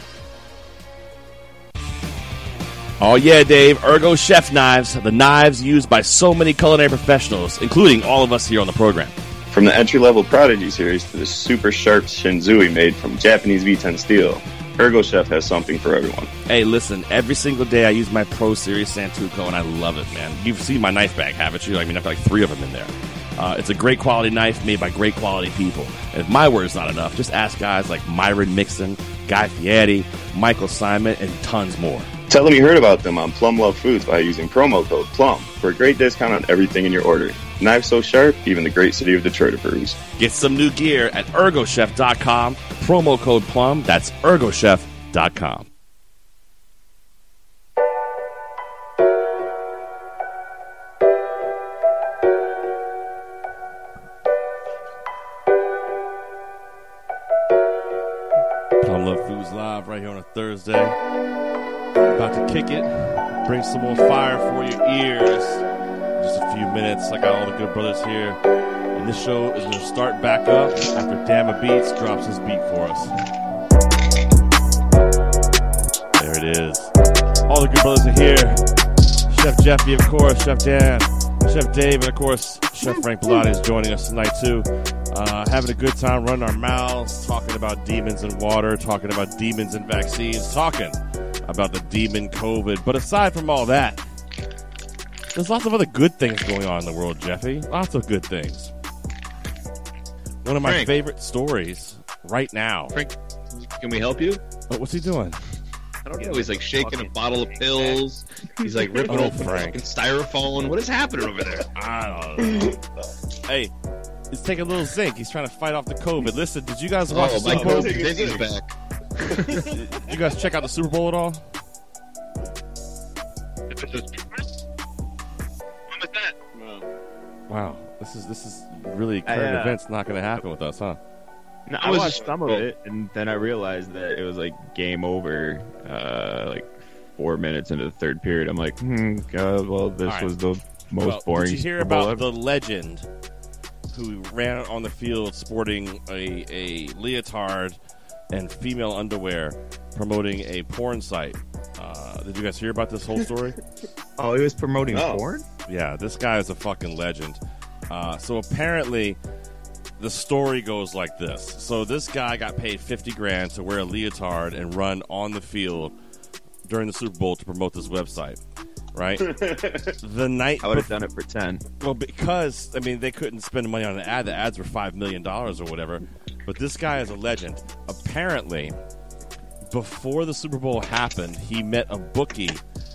Oh yeah, Dave. Ergo Chef Knives, the knives used by so many culinary professionals, including all of us here on the program. From the entry-level Prodigy series to the super sharp Shinzui made from Japanese V ten steel, Ergo Chef has something for everyone. Hey, listen, every single day I use my Pro Series Santoku, and I love it, man. You've seen my knife bag, haven't you? I mean, I've got like three of them in there. Uh, it's a great quality knife made by great quality people. And if my word's not enough, just ask guys like Myron Mixon, Guy Fieri, Michael Simon, and tons more. Tell them you heard about them on Plum Love Foods by using promo code PLUM for a great discount on everything in your order. Knives so sharp, even the great city of Detroit approves. Get some new gear at ergo chef dot com. Promo code PLUM. That's ergo chef dot com. Plum Love Foods live right here on a Thursday. About to kick it, bring some more fire for your ears. Just a few minutes. I got all the good brothers here. And this show is going to start back up after Damma Beats drops his beat for us. There it is. All the good brothers are here. Chef Jeffy, of course. Chef Dan. Chef Dave. And, of course, Chef Frank Bellotti is joining us tonight, too. Uh, having a good time running our mouths, talking about demons and water, talking about demons and vaccines, talking about the demon COVID. But aside from all that, there's lots of other good things going on in the world, Jeffy. Lots of good things. One of my Frank. favorite stories right now. Frank, can we help you? Oh, what's he doing? I don't know. He's like shaking a bottle of pills. He's like ripping Oh, open Frank. fucking styrofoam. What is happening over there? I don't know. Hey, he's taking a little zinc. He's trying to fight off the COVID. Listen, did you guys watch Oh, the my Super Bowl? God, Disney's back. Did you guys check out the Super Bowl at all? Wow, this is this is really current I, uh, events not going to happen with us, huh? No, I was watched just- some of it, and then I realized that it was like game over, uh, like four minutes into the third period. I'm like, hmm, God, well, this All right. was the most Well, boring. Did you hear Super Bowl about ever. the legend who ran on the field sporting a, a leotard and female underwear promoting a porn site? Uh, did you guys hear about this whole story? Oh, he was promoting No. porn? Yeah, this guy is a fucking legend. Uh, so apparently, the story goes like this. So this guy got paid fifty grand to wear a leotard and run on the field during the Super Bowl to promote this website, right? The night I would have bef- done it for ten. Well, because, I mean, they couldn't spend money on an ad. The ads were five million dollars or whatever. But this guy is a legend. Apparently, before the Super Bowl happened, he met a bookie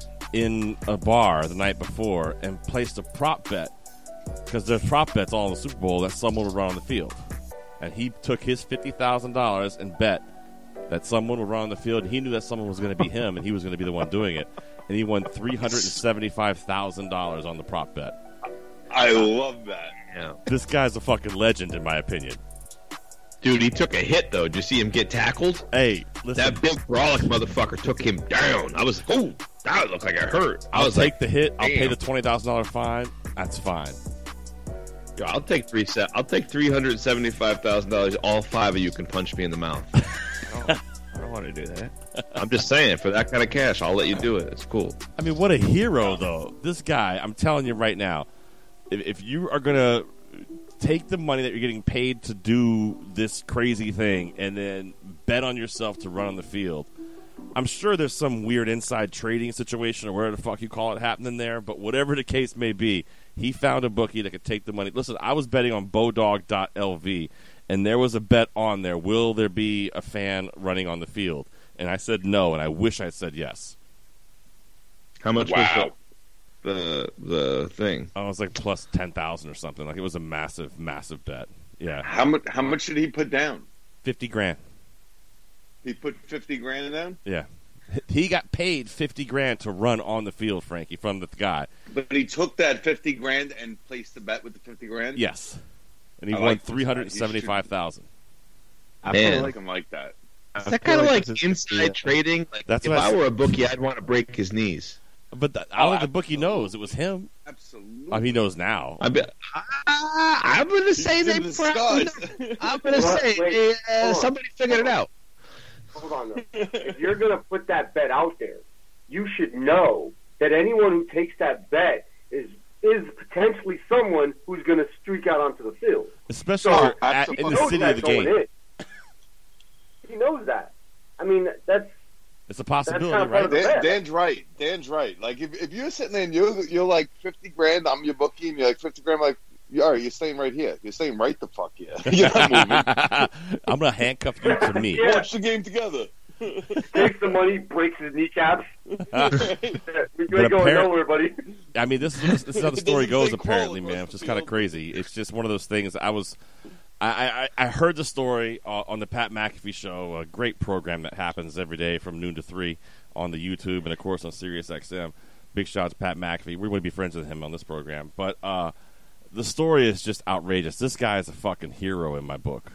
in a bar the night before and placed a prop bet, because there's prop bets all in the Super Bowl, that someone would run on the field. And he took his fifty thousand dollars and bet that someone would run on the field, and he knew that someone was going to be him, and he was going to be the one doing it. And he won three hundred seventy-five thousand dollars on the prop bet. I love that. Yeah. This guy's a fucking legend, in my opinion. Dude, he took a hit, though. Did you see him get tackled? Hey, listen. That big brolic motherfucker took him down. I was, oh, that looked like it hurt. I I'll was take like, the hit. I'll pay damn. the twenty thousand dollars fine. That's fine. Yo, I'll take three. Se- I'll take three hundred seventy-five thousand dollars. All five of you can punch me in the mouth. I don't want to do that. I'm just saying, for that kind of cash, I'll let you do it. It's cool. I mean, what a hero, though. This guy, I'm telling you right now, if, if you are going to take the money that you're getting paid to do this crazy thing and then bet on yourself to run on the field, I'm sure there's some weird inside trading situation or whatever the fuck you call it happening there, but whatever the case may be, he found a bookie that could take the money. Listen, I was betting on Bodog dot L V, and there was a bet on there, will there be a fan running on the field? And I said no, and I wish I said yes. How much Wow. was the, the the thing? I was like plus ten thousand or something. Like, it was a massive, massive bet. Yeah. How much? How much did he put down? fifty grand. He put fifty grand in them? Yeah. He got paid fifty grand to run on the field, Frankie, from the guy. But he took that fifty grand and placed the bet with the fifty grand? Yes. And he I won like three hundred seventy-five thousand I Man. feel like like him like that. Is that kind of like inside trading? Like, That's if what I I said. were a bookie, I'd want to break his knees. But the, I don't Oh, think the bookie knows it was him. Absolutely. I mean, he knows now. I'd be, ah, I'm going to say they in probably disguise. know. I'm going to Wait, say wait, they, uh, hold on. somebody figured it out. Hold on, though. If you're going to put that bet out there, you should know that anyone who takes that bet is is potentially someone who's going to streak out onto the field. Especially So, at, he in the knows city of that's the going game. in. He knows that. I mean, that's It's a That's possibility, kind of right? part of the- Dan, Dan's right. Dan's right. Like if, if you're sitting there and you're you're like fifty grand, I'm your bookie, and you're like fifty grand, I'm like, all right, you're staying right here. You're staying right the fuck here. You're not moving. I'm going to handcuff you to me. Yeah. Watch the game together. takes the money, breaks his kneecaps. we But ain't going appar- nowhere, buddy. I mean, this is this is how the story It doesn't goes. say call Apparently, across man, the it's just kind of field. crazy. It's just one of those things. I was, I, I, I heard the story uh, on the Pat McAfee show, a great program that happens every day from noon to three on the YouTube and of course on Sirius X M. Big shout out to Pat McAfee. We're going to be friends with him on this program. But uh, the story is just outrageous. This guy is a fucking hero in my book.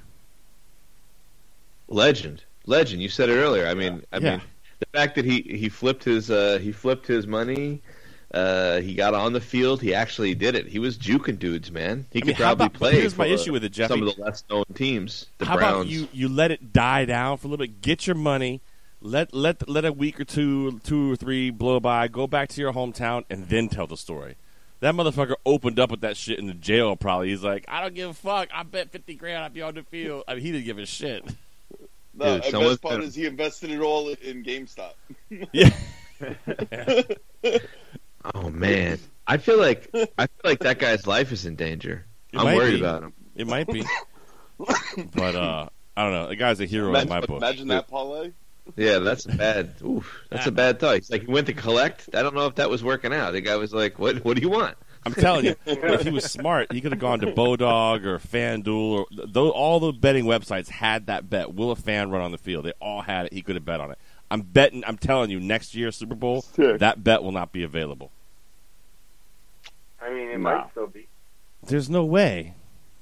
Legend, legend. You said it earlier. I mean, I Yeah. mean, the fact that he he flipped his uh, he flipped his money. Uh, he got on the field. He actually did it. He was juking dudes, man. He I could mean, how probably about- play. here's my for issue with it, Jeffy. Some of the less known teams, the How Browns. about you? You let it die down for a little bit. Get your money. Let let let a week or two, two or three blow by. Go back to your hometown and then tell the story. That motherfucker opened up with that shit in the jail. Probably he's like, I don't give a fuck. I bet fifty grand I'd be on the field. I mean, he didn't give a shit. No, Dude, and someone's best part gonna- is he invested it all in GameStop. Yeah. Oh man, I feel like I feel like that guy's life is in danger. It I'm might worried be. about him. It might be. But uh, I don't know. The guy's a hero Imagine, in my book. imagine that parlay. Yeah, that's a bad. Oof, that's a bad thought. He's like, he went to collect. I don't know if that was working out. The guy was like, "What? What do you want?" I'm telling you, if he was smart, he could have gone to Bodog or FanDuel. Or those, all the betting websites had that bet. Will a fan run on the field? They all had it. He could have bet on it. I'm betting. I'm telling you, next year Super Bowl, Sick. that bet will not be available. I mean, it No. might still be. There's no way.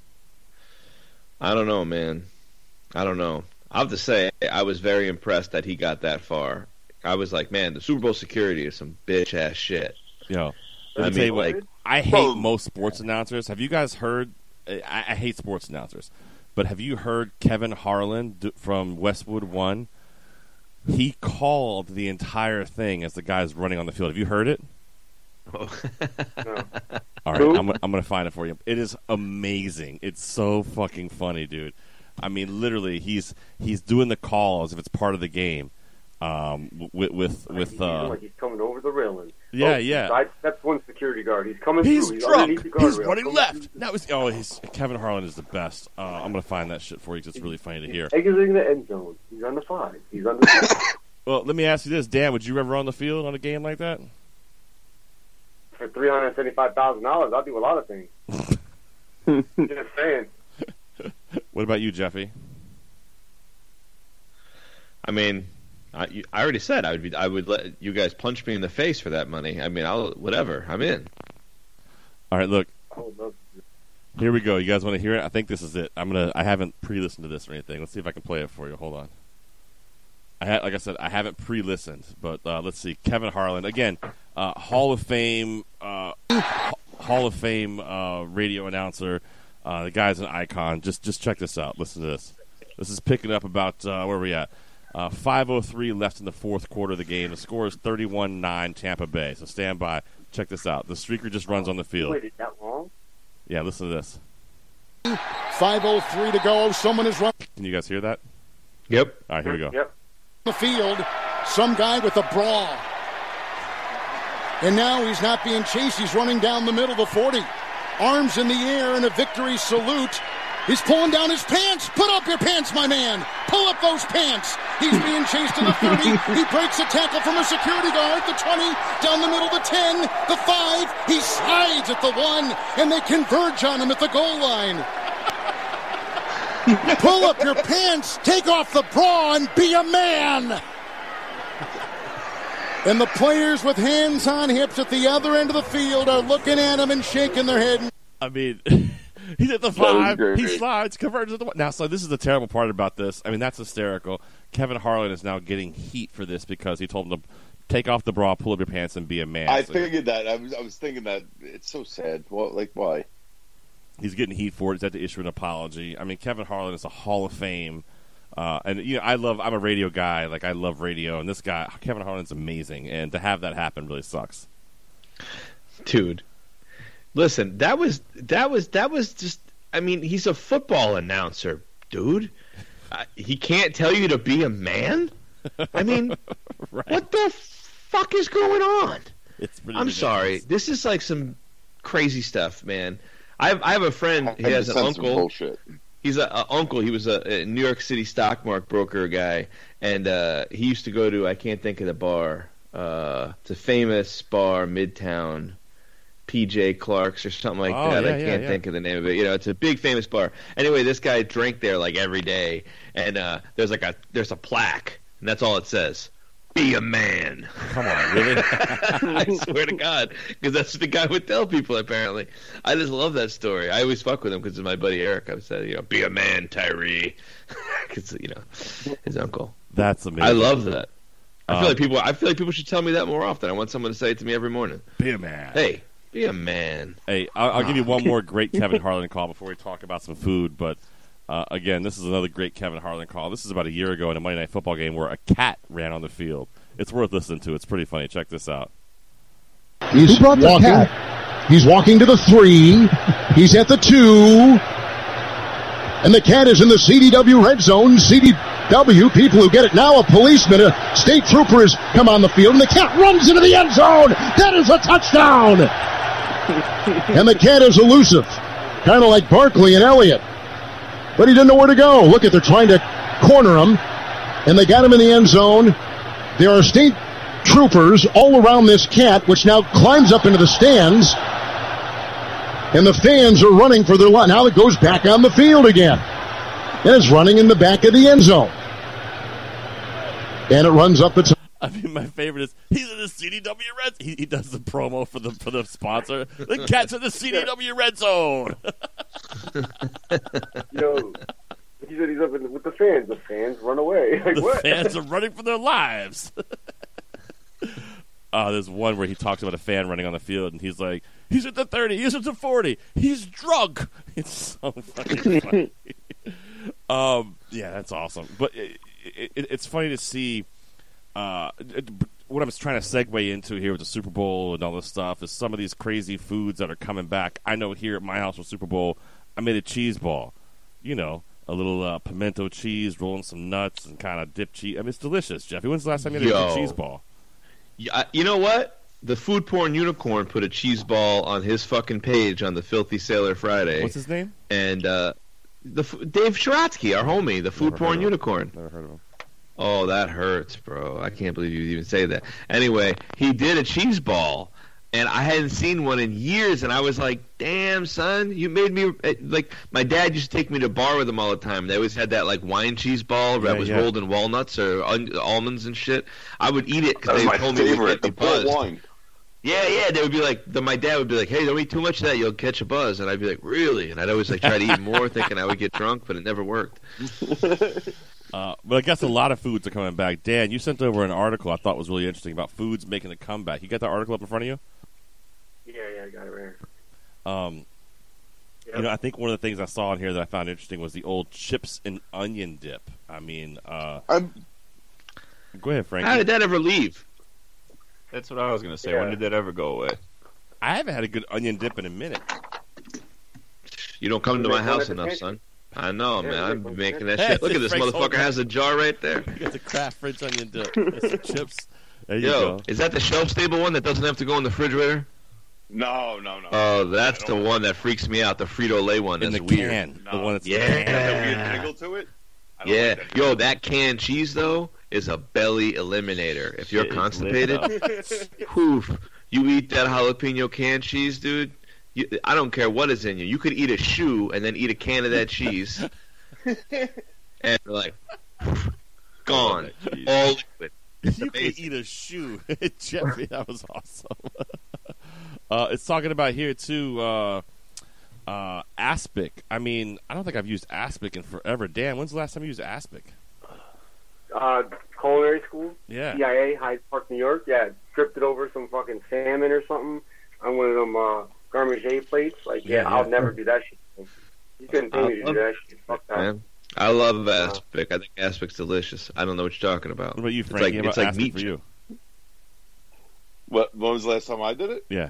I don't know, man. I don't know. I have to say, I was very impressed that he got that far. I was like, man, the Super Bowl security is some bitch ass shit. Yo, let me I tell you mean, what. like, I hate Bro. most sports announcers. Have you guys heard? I, I hate sports announcers, but have you heard Kevin Harlan d- from Westwood One? He called the entire thing as the guy's running on the field. Have you heard it? No. All right, Who? I'm, I'm going to find it for you. It is amazing. It's so fucking funny, dude. I mean, literally, he's he's doing the call as if it's part of the game. Um, with with with He's uh, like he's coming over the railing. Yeah, Oh, yeah. I, that's one security guard. He's coming he's through. He's drunk. underneath the He's guardrail. running Coming left. through. That was oh, he's Kevin Harlan is the best. Uh, I'm going to find that shit for you because it's really funny to hear. Exiting the end zone. He's on the five. He's on the six. Well, let me ask you this, Dan: would you ever run the field on a game like that? For three hundred seventy-five thousand dollars, I'll do a lot of things. Just saying. What about you, Jeffy? I mean, I, you- I already said I would be. I would let you guys punch me in the face for that money. I mean, I'll whatever. I'm in. All right, look. I would love to. Here we go. You guys want to hear it? I think this is it. I'm gonna. I haven't pre-listened to this or anything. Let's see if I can play it for you. Hold on. I ha- like I said, I haven't pre-listened, but uh, let's see. Kevin Harlan again, uh, Hall of Fame, uh, Hall of Fame uh, radio announcer. Uh, the guy's an icon. Just just check this out. Listen to this. This is picking up about uh, where are we at? Uh, five oh three left in the fourth quarter of the game. The score is thirty-one nine Tampa Bay. So stand by. Check this out. The streaker just runs on the You field. waited that long? Yeah, listen to this. five oh three to go. Someone is running Can you guys hear that? Yep. All right, here we go. Yep. the field. Some guy with a brawl. And now he's not being chased. He's running down the middle of the forty. Arms in the air in a victory salute. He's pulling down his pants. Put up your pants, my man. Pull up those pants. He's being chased to the thirty. He breaks a tackle from a security guard. The twenty, down the middle, the ten, the five. He slides at the one, and they converge on him at the goal line. Pull up your pants, take off the bra, and be a man. And the players with hands on hips at the other end of the field are looking at him and shaking their head. I mean, he's at the five. He slides, converts at the one. Now, so this is the terrible part about this. I mean, that's hysterical. Kevin Harlan is now getting heat for this because he told him to take off the bra, pull up your pants, and be a man. I so figured that. I was I was thinking that. It's so sad. Well, like, why? He's getting heat for it. He's had to issue an apology. I mean, Kevin Harlan is a Hall of Fame. Uh, and, you know, I love, I'm a radio guy. Like, I love radio. And this guy, Kevin Harlan's amazing. And to have that happen really sucks. Dude. Listen, that was, that was, that was just, I mean, he's a football announcer, dude. Uh, he can't tell you to be a man? I mean, right. What the fuck is going on? It's pretty I'm ridiculous. sorry. This is like some crazy stuff, man. I have, I have a friend, he has an uncle. Bullshit. He's a, a uncle. He was a, a New York City stock market broker guy, and uh, he used to go to, I can't think of the bar. Uh, it's a famous bar, Midtown, P J Clark's or something like oh, that. Yeah, I can't yeah, yeah. think of the name of it. You know, it's a big famous bar. Anyway, this guy drank there like every day, and uh, there's like a there's a plaque, and that's all it says. Be a man. Come on, really? I swear to God, because that's what the guy would tell people. Apparently, I just love that story. I always fuck with him because it's my buddy Eric. I would say, you know, be a man, Tyree, because you know his uncle. That's amazing. I love that. I Um, feel like people. I feel like people should tell me that more often. I want someone to say it to me every morning. Be a man. Hey, be a man. Hey, I'll, I'll give you one more great Kevin Harlan call before we talk about some food. But uh, again, this is another great Kevin Harlan call. This is about a year ago in a Monday Night Football game where a cat ran on the field. It's worth listening to. It's pretty funny. Check this out. He's walking. He's walking to the three. He's at the two. And the cat is in the C D W red zone. C D W, people who get it now, a policeman, a state trooper has come on the field, and the cat runs into the end zone. That is a touchdown. And the cat is elusive, kind of like Barkley and Elliott. But he didn't know where to go. Look at, they're trying to corner him, and they got him in the end zone. There are state troopers all around this cat, which now climbs up into the stands. And the fans are running for their life. Now it goes back on the field again. And it's running in the back of the end zone. And it runs up its... I mean, my favorite is he's in the C D W Red. He, he does the promo for the for the sponsor. The cat's in the C D W Red Zone. Yo, he said he's up in, with the fans. The fans run away. Like, The what? fans are running for their lives. Uh, there's one where he talks about a fan running on the field, and he's like, he's at the thirty, he's at the forty, he's drunk. It's so fucking funny. um, yeah, that's awesome. But it, it, it's funny to see uh, what I'm trying to segue into here with the Super Bowl and all this stuff is some of these crazy foods that are coming back. I know here at my house for Super Bowl, I made a cheese ball. You know, a little uh, pimento cheese, rolling some nuts, and kind of dip cheese. I mean, it's delicious, Jeffy. When's the last time you had Yo. a cheese ball? Yeah, you know what? The Food Porn Unicorn put a cheese ball on his fucking page on the Filthy Sailor Friday. What's his name? And uh, the Dave Sharatsky, our homie, the Food Never Porn heard of him. Unicorn. Never heard of him. Oh, that hurts, bro. I can't believe you even say that. Anyway, he did a cheese ball, and I hadn't seen one in years, and I was like, damn, son, you made me... Like, my dad used to take me to bar with him all the time. They always had that, like, wine cheese ball that Yeah, was yeah. rolled in walnuts or un- almonds and shit. I would eat it That because was they my told me it would favorite. get me The port buzzed. wine. Yeah, yeah, they would be like, the, my dad would be like, hey, don't eat too much of that, you'll catch a buzz. And I'd be like, really? And I'd always like try to eat more thinking I would get drunk, but it never worked. Uh, but I guess a lot of foods are coming back. Dan, you sent over an article I thought was really interesting about foods making a comeback. You got that article up in front of you? Yeah, yeah, I got it right here. Um, Yep. You know, I think one of the things I saw in here that I found interesting was the old chips and onion dip. I mean, uh, I'm, go ahead, Frank. How did that ever leave? That's what I was going to say. Yeah. When did that ever go away? I haven't had a good onion dip in a minute. You don't come to You my make one house at the enough, kitchen? son. I know, Yeah, man. you I'm make one making at that the shit. Look at kitchen. this Frank's motherfucker old- has a jar right there. You got the Kraft French onion dip. There's some chips. There you Yo, go. is that the shelf-stable one that doesn't have to go in the refrigerator? no, no, no. Oh, that's I the don't- one that freaks me out, the Frito-Lay one. In That's the weird. can. No. The one that's Yeah. Has that weird jiggle to it? I don't Yeah. like that. Yo, that canned cheese, though, is a belly eliminator. If you're Shit is constipated, lit up. poof, you eat that jalapeno canned cheese, dude, you, I don't care what is in you. You could eat a shoe and then eat a can of that cheese. and they're like gone, all liquid. It's you amazing. can eat a shoe, Jeffrey. That was awesome. uh, it's talking about here too. Uh, uh, Aspic. I mean, I don't think I've used Aspic in forever. Dan, when's the last time you used Aspic? Uh, culinary school, Yeah. C I A, Hyde Park, New York. Yeah, dripped it over some fucking salmon or something on one of them uh, Garmager plates. Like, yeah, Yeah, I'll yeah. never do that shit. You couldn't pay me to do that shit. Fuck that. Man. I love aspic. I think aspic's delicious. I don't know what you're talking about. What about you, It's Frankie? like, How about it's like Aspic meat for you? What? When was the last time I did it? Yeah.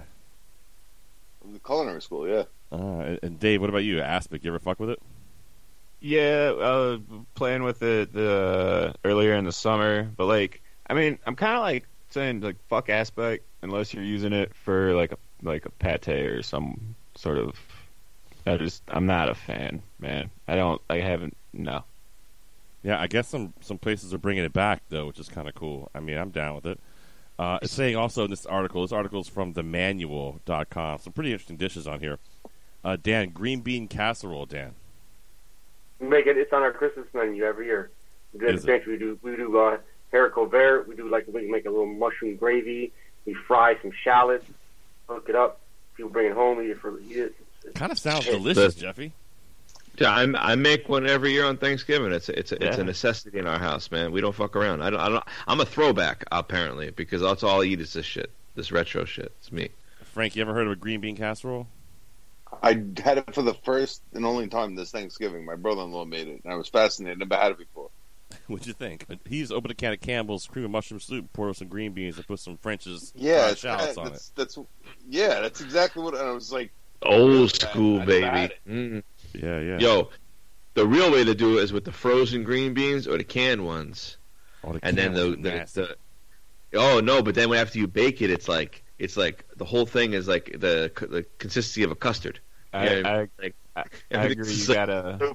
The culinary school, yeah. Uh, and- and Dave, what about you? Aspic, you ever fuck with it? Yeah, uh, playing with it uh, earlier in the summer, but like, I mean, I'm kind of like saying like fuck Aspic unless you're using it for like a like a pate or some sort of. I just I'm not a fan, man. I don't. I haven't. No. Yeah, I guess some, some places are bringing it back, though, which is kind of cool. I mean, I'm down with it. Uh, it's saying also in this article, this article is from the manual dot com. Some pretty interesting dishes on here. Uh, Dan, green bean casserole, Dan. We make it. It's on our Christmas menu every year. We do, Is the we do we do uh, haricot vert. We do like we make a little mushroom gravy. We fry some shallots, hook it up. People bring it home, eat it for eat it. Kind of sounds It's- delicious, Jeffy. Yeah, I'm, I make one every year on Thanksgiving. It's a, it's a, it's a Yeah. necessity in our house, man. We don't fuck around. I don't. I don't. I'm a throwback apparently because that's all I eat is this shit, this retro shit. It's me. Frank, you ever heard of a green bean casserole? I had it for the first and only time this Thanksgiving. My brother-in-law made it, and I was fascinated. Never had it before. What'd you think? He just opened a can of Campbell's cream of mushroom soup, poured some green beans, and put some French's Yeah, fried it's, shallots on it. that's, that's yeah, that's exactly what and I was like. Old I- school, I never had baby. it. Mm. Yeah, yeah. Yo, the real way to do it is with the frozen green beans or the canned ones, Oh, the and then can the, was the, nasty. the oh no, but then after you bake it, it's like it's like the whole thing is like the the consistency of a custard. I, Yeah, I, like, I, I everything's agree. You so- gotta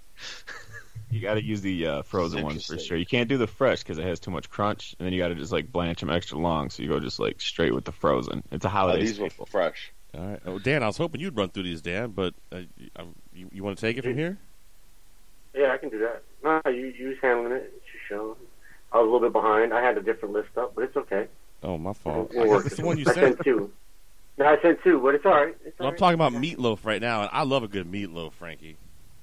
you gotta use the uh, frozen ones for Interesting. sure. You can't do the fresh because it has too much crunch, and then you gotta just like blanch them extra long. So you go just like straight with the frozen. It's a Oh, holiday these were staple. fresh. All right. Oh, Dan, I was hoping you'd run through these, Dan, but uh, you, um, you, you want to take it from here? Yeah, I can do that. No, you you was handling it. It's your show. I was a little bit behind. I had a different list up, but it's okay. Oh, my fault. We'll I work guess it's it. the one you I sent. sent two. No, I sent two, but it's all right. It's all I'm right. talking about meatloaf right now, and I love a good meatloaf, Frankie.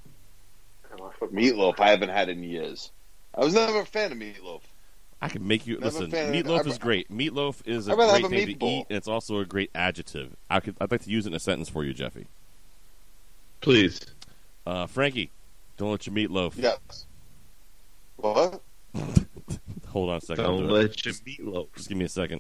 Meatloaf, I haven't had in years. I was never a fan of meatloaf. I can make you Never listen. fan of- Meatloaf I'd- is great. Meatloaf is a I'd rather great have a thing to meatball. eat, and it's also a great adjective. I could, I'd like to use it in a sentence for you, Jeffy. Please. Uh, Frankie, don't let your meatloaf. Yes. What? Hold on a second. I'll Don't do it. let your meatloaf. Just give me a second.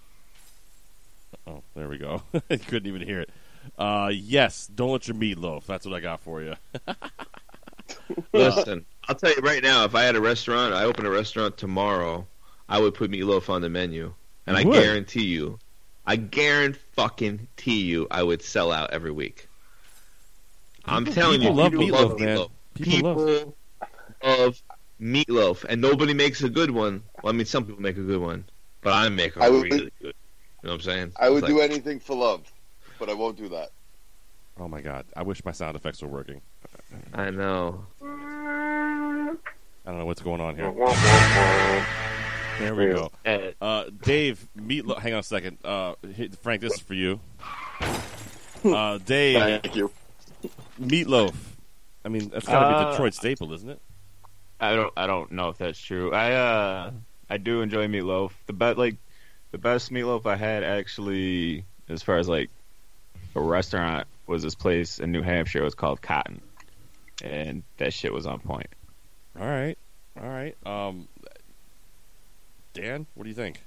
Oh, there we go. You couldn't even hear it. Uh, yes, don't let your meatloaf. That's what I got for you. Listen, I'll tell you right now. If I had a restaurant, I open a restaurant tomorrow, I would put meatloaf on the menu, and I You would? guarantee you, I guarantee fucking you, I would sell out every week. I'm telling people you, love people meatloaf, love man. meatloaf. People love- People love meatloaf, and nobody makes a good one. Well, I mean, some people make a good one, but I make a I would- really good. You know what I'm saying? I would It's do like- anything for love, but I won't do that. Oh my god! I wish my sound effects were working. I know. I don't know what's going on here. There we go. Uh, Dave, meatloaf. Hang on a second. Uh, hey, Frank, this is for you. Uh, Dave, Thank you. meatloaf. I mean, that's got to be a Uh, Detroit staple, isn't it? I don't. I don't know if that's true. I uh, I do enjoy meatloaf. The be- like, the best meatloaf I had actually, as far as like a restaurant, was this place in New Hampshire. It was called Cotton, and that shit was on point. All right, all right. Um, Dan, what do you think?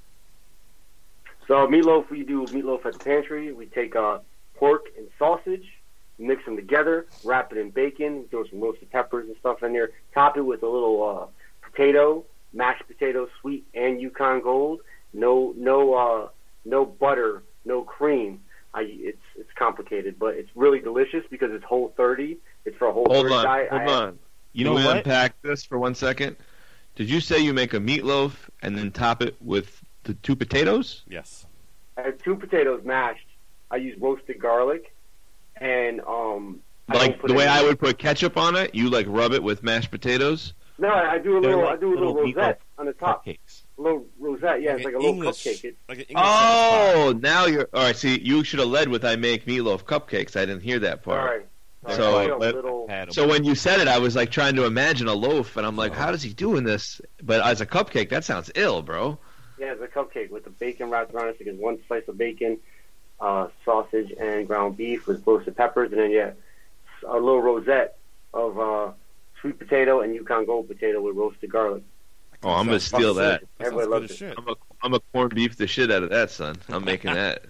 So meatloaf, we do meatloaf at the pantry. We take uh, pork and sausage, mix them together, wrap it in bacon, throw some roasted peppers and stuff in there, top it with a little uh, potato, mashed potato, sweet and Yukon Gold. No, no, uh, no butter, no cream. I, it's it's complicated, but it's really delicious because it's Whole thirty. It's for a Whole Hold thirty on, diet. hold I- on. You know Can we what? unpack this for one second? Did you say you make a meatloaf and then top it with the two potatoes? Yes. I have two potatoes mashed. I use roasted garlic and um I Like put the way it in- I would put ketchup on it, you like rub it with mashed potatoes. No, I do a They're little. like I do a little, little rosette on the top. Cupcakes. A little rosette, yeah, it's like a little English, cupcake. It, like an English Oh, now you're all right. See, you should have led with "I make meatloaf cupcakes." I didn't hear that all part. right. All So, right, a let- little. So when you said it, I was like trying to imagine a loaf, and I'm like, how does he doing this? But as a cupcake, that sounds ill, bro. Yeah, it's a cupcake with the bacon wrapped around it. So there's one slice of bacon, uh, sausage, and ground beef with roasted peppers, and then yeah, a little rosette of uh, sweet potato and Yukon Gold potato with roasted garlic. Oh, I'm gonna steal that. That sounds Everybody good loves as it. shit. I'm a I'm a corned beef the shit out of that, son. I'm making that.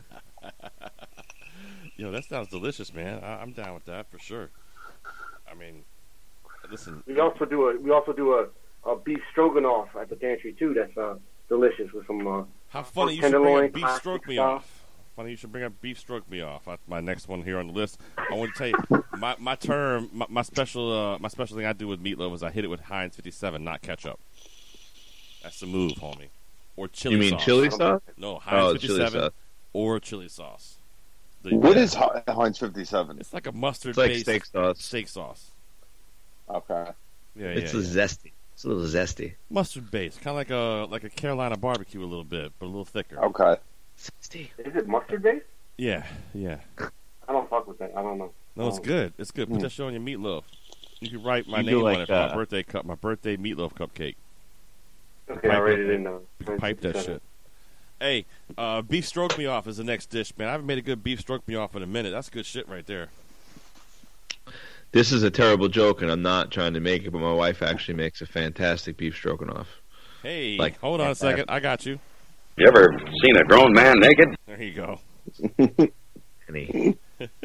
Yo, that sounds delicious, man. I, I'm down with that for sure. I mean, listen. We also do a we also do a, a beef stroganoff at the pantry too. That's uh, delicious with some. Uh, How funny you should bring tenderloin, up beef classic stroke me style. off. Funny you should bring up beef stroke me off. That's my next one here on the list. I want to tell you my my term, my, my special uh, my special thing I do with meatloaf is I hit it with Heinz fifty-seven, not ketchup. That's the move, homie. Or chili You mean sauce. chili sauce? No, Heinz Oh, chili fifty-seven sauce. or chili sauce. The- What is Hi- Heinz fifty-seven? It's like a mustard It's like based steak sauce. steak sauce. Okay. Yeah, It's yeah, a yeah. zesty. It's a little zesty. Mustard based, kind of like a like a Carolina barbecue a little bit, but a little thicker. Okay. Zesty. Is it mustard based? Yeah, yeah. I don't fuck with that. I don't know. No, it's Um, good. It's good. Put Mm. that shit on your meatloaf. You can write my You do name like, on it for my uh, birthday cup, my birthday meatloaf cupcake. Okay, I Pipe read it. it in. Uh, We can pipe that shit. Hey, uh, beef stroke me off is the next dish, man. I haven't made a good beef stroke me off in a minute. That's good shit right there. This is a terrible joke, and I'm not trying to make it, but my wife actually makes a fantastic beef stroganoff. Hey, Like- hold on a second. I got you. You ever seen a grown man naked? There you go. Any.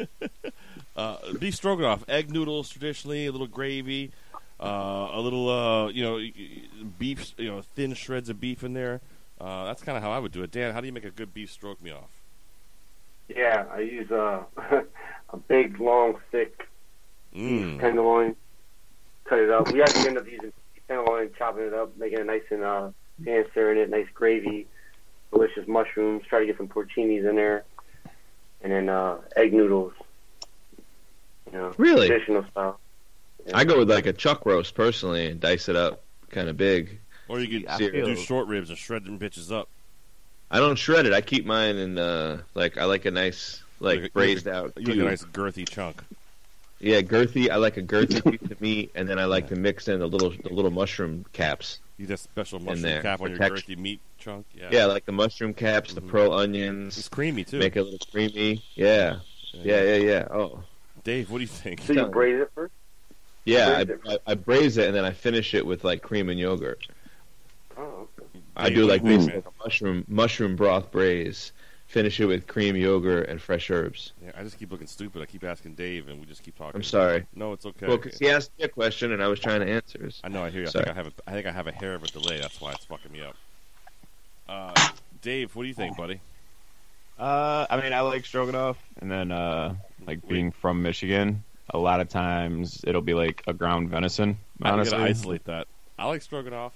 Uh, beef stroganoff, egg noodles traditionally, a little gravy, uh, a little uh, you know beef, you know thin shreds of beef in there. Uh, that's kind of how I would do it. Dan, how do you make a good beef stroke me off? Yeah, I use uh, a big, long, thick beef Mm. tenderloin. Cut it up. We actually end up using tenderloin, chopping it up, making it nice and uh, pan searing it, nice gravy, delicious mushrooms. Try to get some porcinis in there, and then uh, egg noodles. You know, Really? traditional style. Yeah. I go with like a chuck roast personally and dice it up kind of big. Or you could I do feel- short ribs and shred them bitches up. I don't shred it. I keep mine in uh like I like a nice like Like a- braised out. You like a cube. nice girthy chunk. Yeah, girthy. I like a girthy piece of meat, and then I like to mix in the little the little mushroom caps. You get special mushroom there, cap on for your texture. girthy meat chunk. Yeah, Yeah, like the mushroom caps, the Mhm. pearl It's onions, creamy too. make it a little creamy. Yeah, yeah, yeah, yeah. Oh, Dave, what do you think? So you braise it first? yeah. Braise I, I, I braise it and then I finish it with like cream and yogurt. Oh, okay. I Dave, do what like do you this think, like a mushroom mushroom broth braise. Finish it with cream, yogurt, and fresh herbs. man? Yeah, I just keep looking stupid. I keep asking Dave, and we just keep talking. I'm sorry. No, it's okay. Well, because he asked me a question and I was trying to answer. it. I know. I hear you. I Sorry. think I have. A, I think I have a hair of a delay. That's why it's fucking me up. Uh, Dave, what do you think, buddy? Uh, I mean, I like stroganoff, and then uh, like being from Michigan, a lot of times it'll be like a ground venison. I'm Honestly, gonna isolate that. I like stroganoff.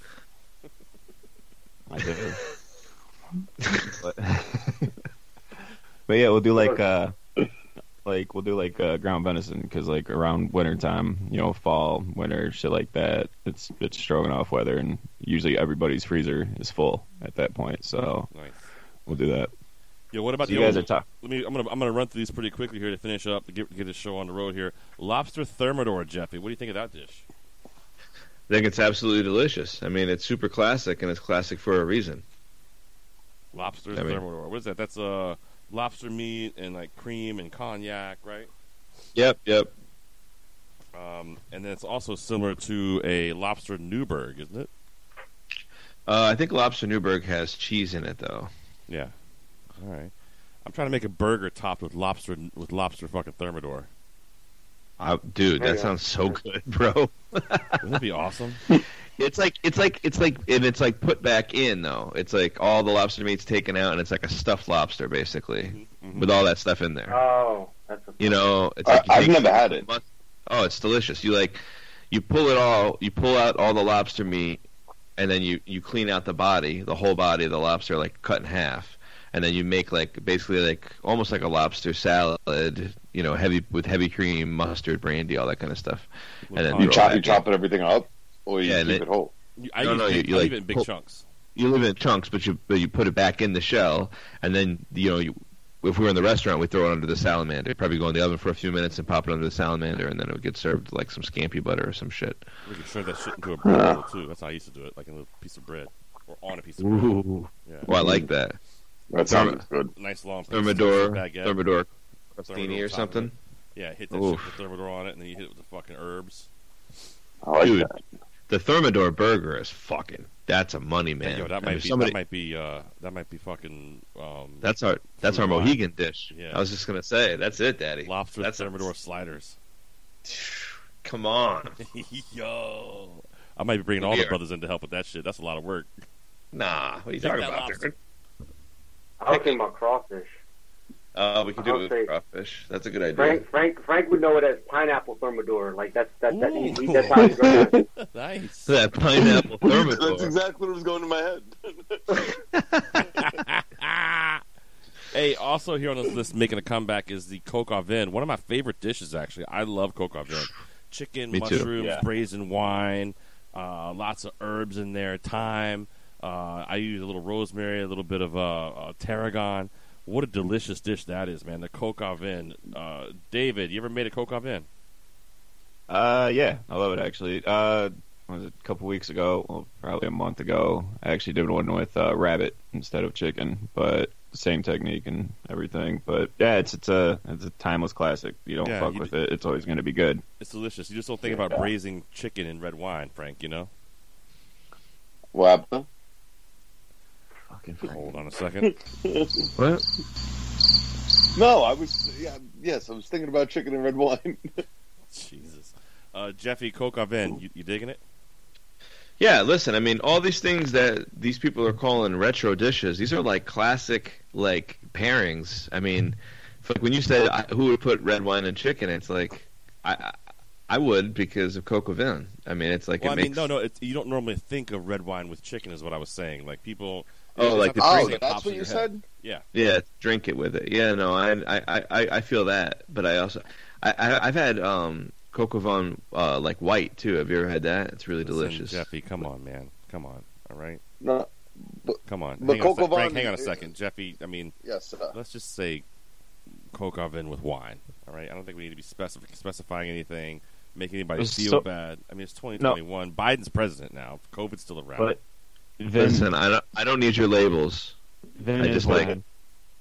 I do. but, but yeah, we'll do like uh, like we'll do like uh, ground venison because like around winter time, you know, fall, winter, shit like that. It's it's stroganoff weather, and usually everybody's freezer is full at that point. So Nice. we'll do that. Yo, what about So the you guys old, are tough. Let me. I'm gonna. I'm gonna run through these pretty quickly here to finish up to get get this show on the road here. Lobster thermidor, Jeffy. What do you think of that dish? I think it's absolutely delicious. I mean, it's super classic, and it's classic for a reason. Lobster I mean- thermidor. What is that? That's uh, lobster meat and like cream and cognac, right? Yep, yep. Um, and then it's also similar to a lobster Newburg, isn't it? Uh, I think lobster Newburg has cheese in it, though. Yeah. All right. I'm trying to make a burger topped with lobster with lobster fucking thermidor. Uh, dude, that Yeah. sounds so good, bro. Wouldn't that be awesome? It's like it's like it's like and it's like put back in though. It's like all the lobster meat's taken out, and it's like a stuffed lobster basically, Mhm. with all that stuff in there. Oh, that's a You know, it's I- like you I've take- never had it. Oh, it's delicious. You like you pull it all, you pull out all the lobster meat, and then you you clean out the body, the whole body of the lobster, like cut in half, and then you make like basically like almost like a lobster salad, you know, heavy with heavy cream, mustard, brandy, all that kind of stuff. With And then You throw chop, that you in. chop everything up, or you Yeah, keep and it, it- whole. You- I No, use no, big, you- I like, leave it in big pull- chunks. You leave it in chunks, but you but you put it back in the shell, and then you know you, if we were in the restaurant, we throw it under the salamander. Probably go in the oven for a few minutes and pop it under the salamander, and then it would get served with, like some scampi butter or some shit. We can serve that shit into a bread roll, too. That's how I used to do it, like in a little piece of bread. Or on a piece of bread. Ooh, Yeah. well, I like that. That sounds good. Nice long piece. Thermidor, baguette. Thermidor, Thermidor crostini or on top of something. it. Yeah, hit that Oof. shit with Thermidor on it, and then you hit it with the fucking herbs. I like Dude, that. the Thermidor burger is fucking. That's a money man. Yo, that And might if be somebody- that might be uh that might be fucking um That's our that's our food line. Mohegan dish. Yeah. I was just gonna say that's it, Daddy. lobster That's Thermidor sliders. Come on, Yo, I might be bringing all the Here. brothers in to help with that shit. That's a lot of work. nah. What are you Take talking that about, lobster. dude? I was thinking about crawfish. Uh, we can do I'll it with say- crawfish. That's a good idea. Frank, Frank, Frank would know it as pineapple thermidor. Like that's that, that he, Ooh. he, that's how he's going to. Nice. That pineapple Thermidor. That's exactly what was going to my head. Hey, also here on this list making a comeback is the coq au vin. One of my favorite dishes, actually. I love coq au vin. Chicken, Me too. mushrooms, Yeah. braised wine, uh, lots of herbs in there, thyme. Uh, I use a little rosemary, a little bit of uh, uh, tarragon. What a delicious dish that is, man. The coq au vin. Uh, David, you ever made a coq au vin? Uh, yeah, I love it actually. Uh, what was it a couple weeks ago? Well, probably a month ago. I actually did one with uh, rabbit instead of chicken, but same technique and everything. But yeah, it's it's a it's a timeless classic. You don't Yeah, fuck you with d- it; it's always going to be good. It's delicious. You just don't think about braising chicken in red wine, Frank, you know? What happened? Fucking Hold on a second. What? No, I was. Yeah, yes, I was thinking about chicken and red wine. Jesus. Uh, Jeffy, coq au vin, you, you digging it? Yeah, listen, I mean, all these things that these people are calling retro dishes, these are like classic, like, pairings. I mean, like when you said I, who would put red wine and chicken, it's like, I I, I would because of coq au vin. I mean, it's like, Well, it I makes... mean, no, no, it's, you don't normally think of red wine with chicken, is what I was saying. Like people. Oh, it's like not the the drink- thing that that's pops what in you your head. said? Yeah. Yeah, drink it with it. Yeah, no, I I, I, I feel that, but I also I, I I've had um coq au vin uh, like white too. Have you ever had that? It's really Listen, delicious. Jeffy, come on, man, come on, all right, No, come on. But hang, on a coq au sec- Frank, vin hang on a is- second, Jeffy. I mean, yes, uh, let's just say coq au vin with wine. All right, I don't think we need to be specif- specifying anything, make anybody It's feel so- bad. I mean, it's twenty twenty-one. Biden's president now. COVID's still around. But vin, Listen, I don't I don't need your labels. vin I is just like wine. it.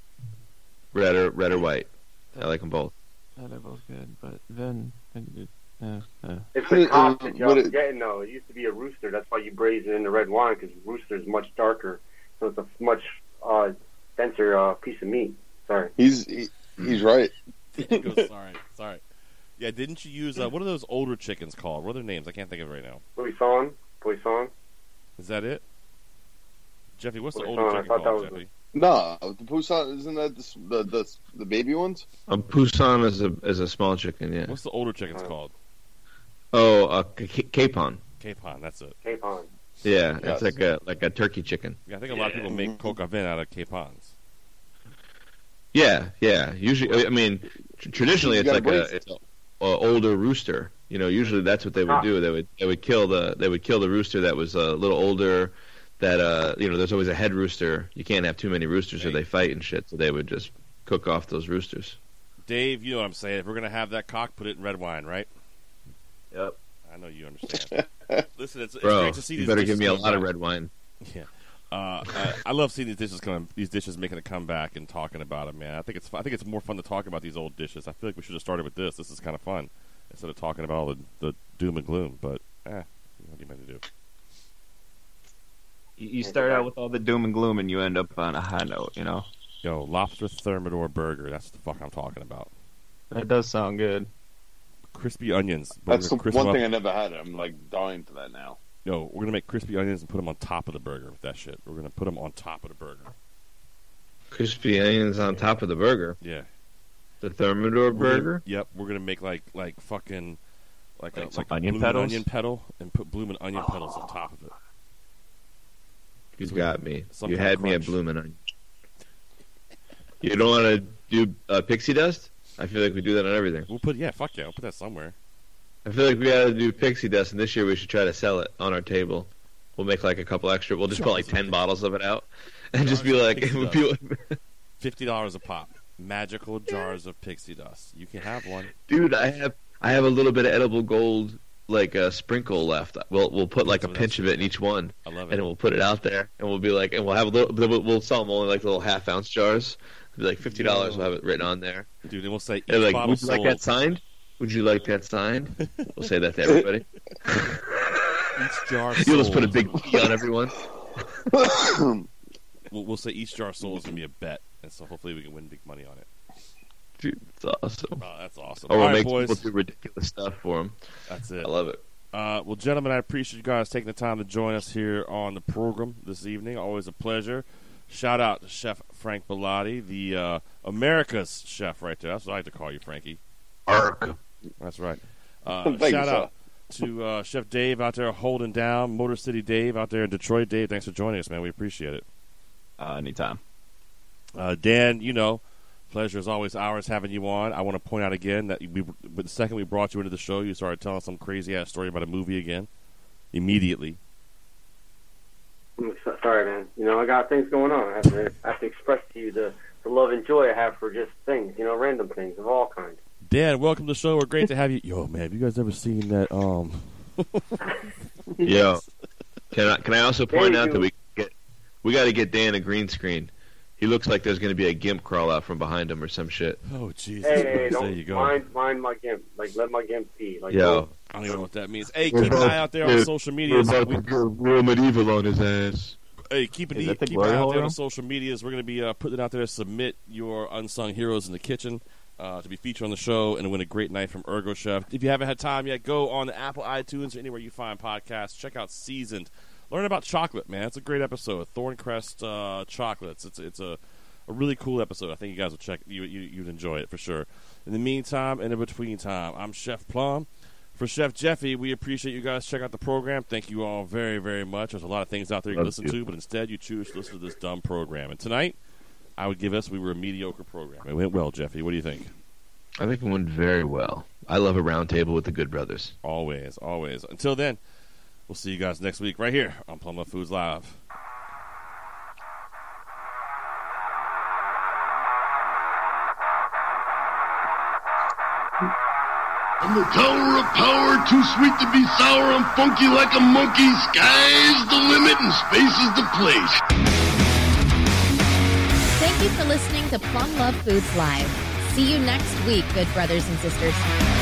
Red or red or white. I like them both. Yeah, they're both good, but vin. Uh, uh. It's the Uh, cock that y'all what it- forgetting though. It used to be a rooster. That's why you braise it in the red wine because rooster is much darker, so it's a much uh, denser uh, piece of meat. Sorry. he's he, he's right. He goes, sorry, sorry. Yeah, didn't you use uh, what are those older chickens called? What are their names? I can't think of it right now. Poisson, poisson. Is that it? Jeffy, what's the Wait, older hold on, I chicken thought that called, was Jeffy? No, the Poussin isn't that the the the, the baby ones? A poussin is a is a small chicken. Yeah. What's the older chickens Uh, called? Oh, a ca- capon. Capon, that's it. Capon. Yeah, Yes. it's like a like a turkey chicken. Yeah, I think a lot of people make coq au vin out of capons. Yeah, yeah. Usually, I mean, tr- traditionally You it's gotta like a braise it's a, a older rooster. You know, usually that's what they would Ah. do. They would they would kill the they would kill the rooster that was a little older. That uh, you know, there's always a head rooster. You can't have too many roosters or Right. they fight and shit. So they would just cook off those roosters. Dave, you know what I'm saying. If we're gonna have that cock, put it in red wine, right? Yep. I know you understand. Listen, it's, it's Bro, great to see you these better dishes give me a coming lot of back. red wine. Yeah, uh, I, I love seeing these dishes come, these dishes making a comeback and talking about them, man. I think it's I think it's more fun to talk about these old dishes. I feel like we should have started with this. This is kind of fun instead of talking about all the, the doom and gloom. But eh, what are you meant to do? You, you start out with all the doom and gloom, and you end up on a high note. You know Yo, lobster Thermidor burger. That's the fuck I'm talking about. that does sound good. Crispy onions. We're That's the gonna crisp one them thing up. I never had. I'm like dying for that now. Yo, we're gonna make crispy onions and put them on top of the burger with that shit. We're gonna put them on top of the burger. Crispy onions on top of the burger. Yeah. The Thermidor We're gonna- burger. Yep, we're gonna make like like fucking like, Like a, some like a onion bloomin' petals? onion petal and put bloomin' onion petals on top of it. You got me. Some You kind had of me at crunch. bloomin' onion. You don't want to do uh, pixie dust? I feel like we do that on everything. We'll put yeah, fuck yeah, we'll put that somewhere. I feel like we got to do pixie dust, and this year we should try to sell it on our table. We'll make like a couple extra. We'll just put like ten bottles of it out, and just be like, fifty dollars a pop. Magical jars of pixie dust. You can have one, dude. I have I have a little bit of edible gold, like a sprinkle left. We'll we'll put like a pinch of it in each one. I love it. And we'll put it out there, and we'll be like, and we'll have a little. We'll, we'll sell them only like little half ounce jars. It'll be like fifty dollars. We'll have it written on there, dude. And we'll say, each like, bottle would you sold. like that signed? Would you like that signed? We'll say that to everybody. Each jar You'll just sold. put a big P on everyone. we'll, we'll say each jar sold is gonna be a bet, and so hopefully we can win big money on it. Dude, that's awesome. Oh, that's awesome. Or we'll All right, make boys. people do ridiculous stuff for them. That's it. I love it. Uh, well, gentlemen, I appreciate you guys taking the time to join us here on the program this evening. Always a pleasure. Shout out to Chef Frank Bellotti, the uh, America's chef right there. That's what I like to call you, Frankie. Ark. That's right. Uh, Thank shout you, out to uh, Chef Dave out there holding down, Motor City Dave out there in Detroit. Dave, thanks for joining us, man. We appreciate it. Uh, anytime. Uh, Dan, you know, pleasure is always ours having you on. I want to point out again that we, the second we brought you into the show, you started telling some crazy-ass story about a movie again. Immediately. I'm so- sorry, man. You know, I got things going on. I have to, I have to express to you the, the love and joy I have for just things, you know, random things of all kinds. Dan, welcome to the show. We're great to have you. Yo, man, have you guys ever seen that? Um, Yo, can I can I also point Thank out you. that we get we got to get Dan a green screen. He looks like there's going to be a gimp crawl out from behind him or some shit. oh, jeez. Hey, hey, there don't you go. mind, mind my gimp. Like, let my gimp pee. Like, Yo, I don't even know what that means. Hey, keep an eye out there on social we're medias. about We- to go real medieval on his ass. Hey, keep an Is e- that the keep an eye glory out hole there on room? social medias. We're going to be uh, putting it out there. Submit your unsung heroes in the kitchen uh, to be featured on the show and win a great night from Ergo Chef. If you haven't had time yet, go on the Apple iTunes or anywhere you find podcasts. Check out Seasoned. Learn about chocolate, man. It's a great episode. Thorncrest uh, chocolates. It's it's a, a really cool episode. I think you guys will check. You, you you'd enjoy it for sure. In the meantime, and in between time, I'm Chef Plum. For Chef Jeffy, we appreciate you guys. Check out the program. Thank you all very, very much. There's a lot of things out there you can Love listen you. to, but instead you choose to listen to this dumb program. And tonight, I would give us we were a mediocre program. It went well, Jeffy. What do you think? I think it went very well. I love a round table with the Good Brothers. Always, always. Until then, we'll see you guys next week right here on Plum Love Foods Live. From the tower of power, too sweet to be sour, I'm funky like a monkey. Sky's the limit and space is the place. Thank you for listening to Plum Love Foods Live. See you next week, good brothers and sisters.